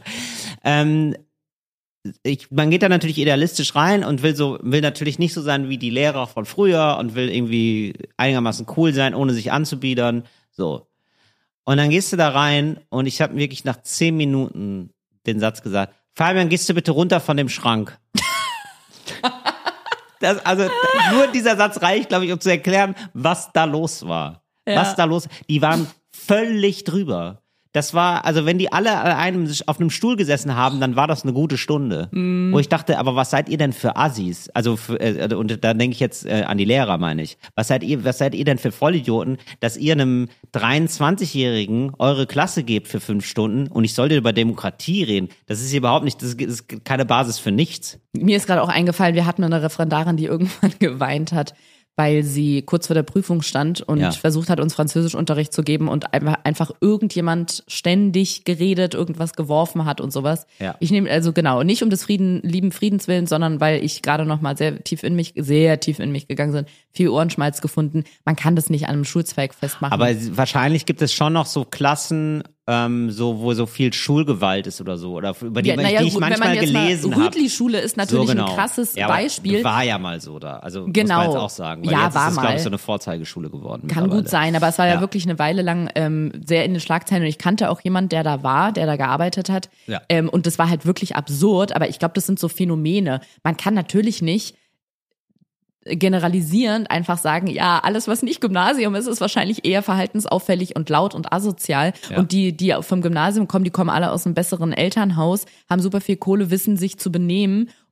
Ähm, ich, man geht da natürlich idealistisch rein und will so, will natürlich nicht so sein wie die Lehrer von früher und will irgendwie einigermaßen cool sein, ohne sich anzubiedern, so. Und dann gehst du da rein und ich habe wirklich nach zehn Minuten den Satz gesagt, Fabian, gehst du bitte runter von dem Schrank. Das, also nur dieser Satz reicht, glaube ich, um zu erklären, was da los war. Ja. Was da los? Die waren völlig drüber. Das war, also wenn die alle an einem, auf einem Stuhl gesessen haben, dann war das eine gute Stunde. Mhm. Wo ich dachte, aber was seid ihr denn für Assis? Also für, äh, und da denke ich jetzt äh, an die Lehrer, meine ich. Was seid ihr, was seid ihr denn für Vollidioten, dass ihr einem dreiundzwanzigjährigen eure Klasse gebt für fünf Stunden und ich sollte über Demokratie reden? Das ist überhaupt nicht, das ist, das ist keine Basis für nichts. Mir ist gerade auch eingefallen, wir hatten eine Referendarin, die irgendwann geweint hat, weil sie kurz vor der Prüfung stand und Ja. versucht hat, uns Französischunterricht zu geben und einfach, einfach irgendjemand ständig geredet, irgendwas geworfen hat und sowas. Ja. Ich nehme also genau, nicht um des Frieden, lieben Friedens willen, sondern weil ich gerade noch mal sehr tief in mich, sehr tief in mich gegangen bin, viel Ohrenschmalz gefunden. Man kann das nicht an einem Schulzweig festmachen. Aber wahrscheinlich gibt es schon noch so Klassen, ähm, so wo so viel Schulgewalt ist oder so, oder über die, ja, naja, die ich gut, wenn manchmal man jetzt gelesen mal, habe. Rütli-Schule ist natürlich so, genau. ein krasses ja, aber Beispiel. War ja mal so da. Also muss Genau. man jetzt auch sagen. Weil Ja, jetzt war ist es, glaube mal. ich, so eine Vorzeigeschule geworden. Kann gut mittlerweile. sein, aber es war ja, Ja. wirklich eine Weile lang ähm, sehr in den Schlagzeilen und ich kannte auch jemand, der da war, der da gearbeitet hat. Ja. Ähm, und das war halt wirklich absurd, aber ich glaube, das sind so Phänomene. Man kann natürlich nicht generalisierend einfach sagen, ja, alles, was nicht Gymnasium ist, ist wahrscheinlich eher verhaltensauffällig und laut und asozial. Ja. Und die, die vom Gymnasium kommen, die kommen alle aus einem besseren Elternhaus, haben super viel Kohle, wissen sich zu benehmen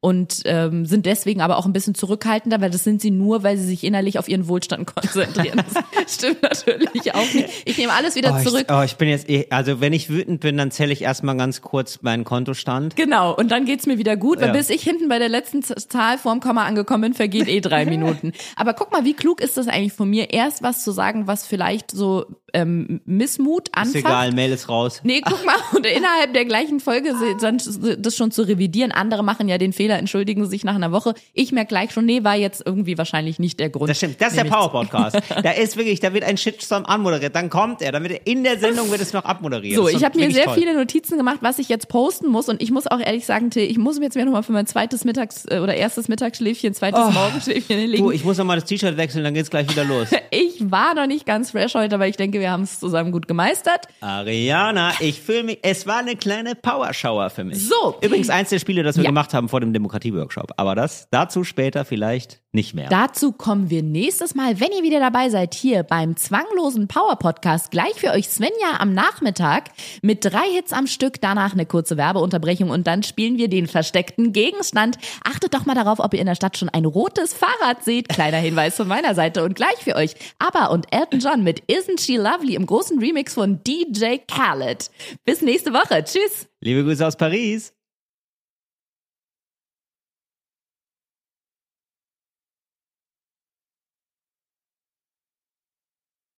und ähm, sind deswegen aber auch ein bisschen zurückhaltender, weil das sind sie nur, weil sie sich innerlich auf ihren Wohlstand konzentrieren. Das stimmt natürlich auch nicht. Ich nehme alles wieder oh, zurück. Ich, oh, ich bin jetzt, eh, also wenn ich wütend bin, dann zähle ich erstmal ganz kurz meinen Kontostand. Genau, und dann geht's mir wieder gut, weil Ja. bis ich hinten bei der letzten Z- Zahl vorm Komma angekommen bin, vergeht eh drei Minuten. Aber guck mal, wie klug ist das eigentlich von mir, erst was zu sagen, was vielleicht so ähm, Missmut Ist anfasst. egal, Mail ist raus. Nee, guck mal, und innerhalb der gleichen Folge se- dann das schon zu revidieren. Andere machen ja den Fehler, entschuldigen sich nach einer Woche. Ich merke gleich schon, nee, war jetzt irgendwie wahrscheinlich nicht der Grund. Das stimmt, das ist der Nämlich- Power-Podcast. Da ist wirklich, da wird ein Shitstorm anmoderiert, dann kommt er, dann wird er in der Sendung wird es noch abmoderiert. So, Das ist ich habe mir wirklich sehr toll. viele Notizen gemacht, was ich jetzt posten muss, und ich muss auch ehrlich sagen, Till, ich muss mir jetzt mir nochmal für mein zweites Mittags- äh, oder erstes Mittagsschläfchen, zweites Oh. Morgenschläfchen hinlegen. Du, ich muss noch mal das T-Shirt wechseln, dann geht's gleich wieder los. Ich war noch nicht ganz fresh heute, aber ich denke, wir haben es zusammen gut gemeistert. Ariana, ich fühle mich, es war eine kleine Powershower für mich. So. Übrigens eins der Spiele, das wir Ja. gemacht haben vor dem Demokratie-Workshop. Aber das, dazu später vielleicht nicht mehr. Dazu kommen wir nächstes Mal, wenn ihr wieder dabei seid, hier beim zwanglosen Power-Podcast. Gleich für euch Svenja am Nachmittag mit drei Hits am Stück, danach eine kurze Werbeunterbrechung und dann spielen wir den versteckten Gegenstand. Achtet doch mal darauf, ob ihr in der Stadt schon ein rotes Fahrrad seht. Kleiner Hinweis von meiner Seite und gleich für euch ABBA und Elton John mit Isn't She Lovely im großen Remix von D J Khaled. Bis nächste Woche. Tschüss. Liebe Grüße aus Paris.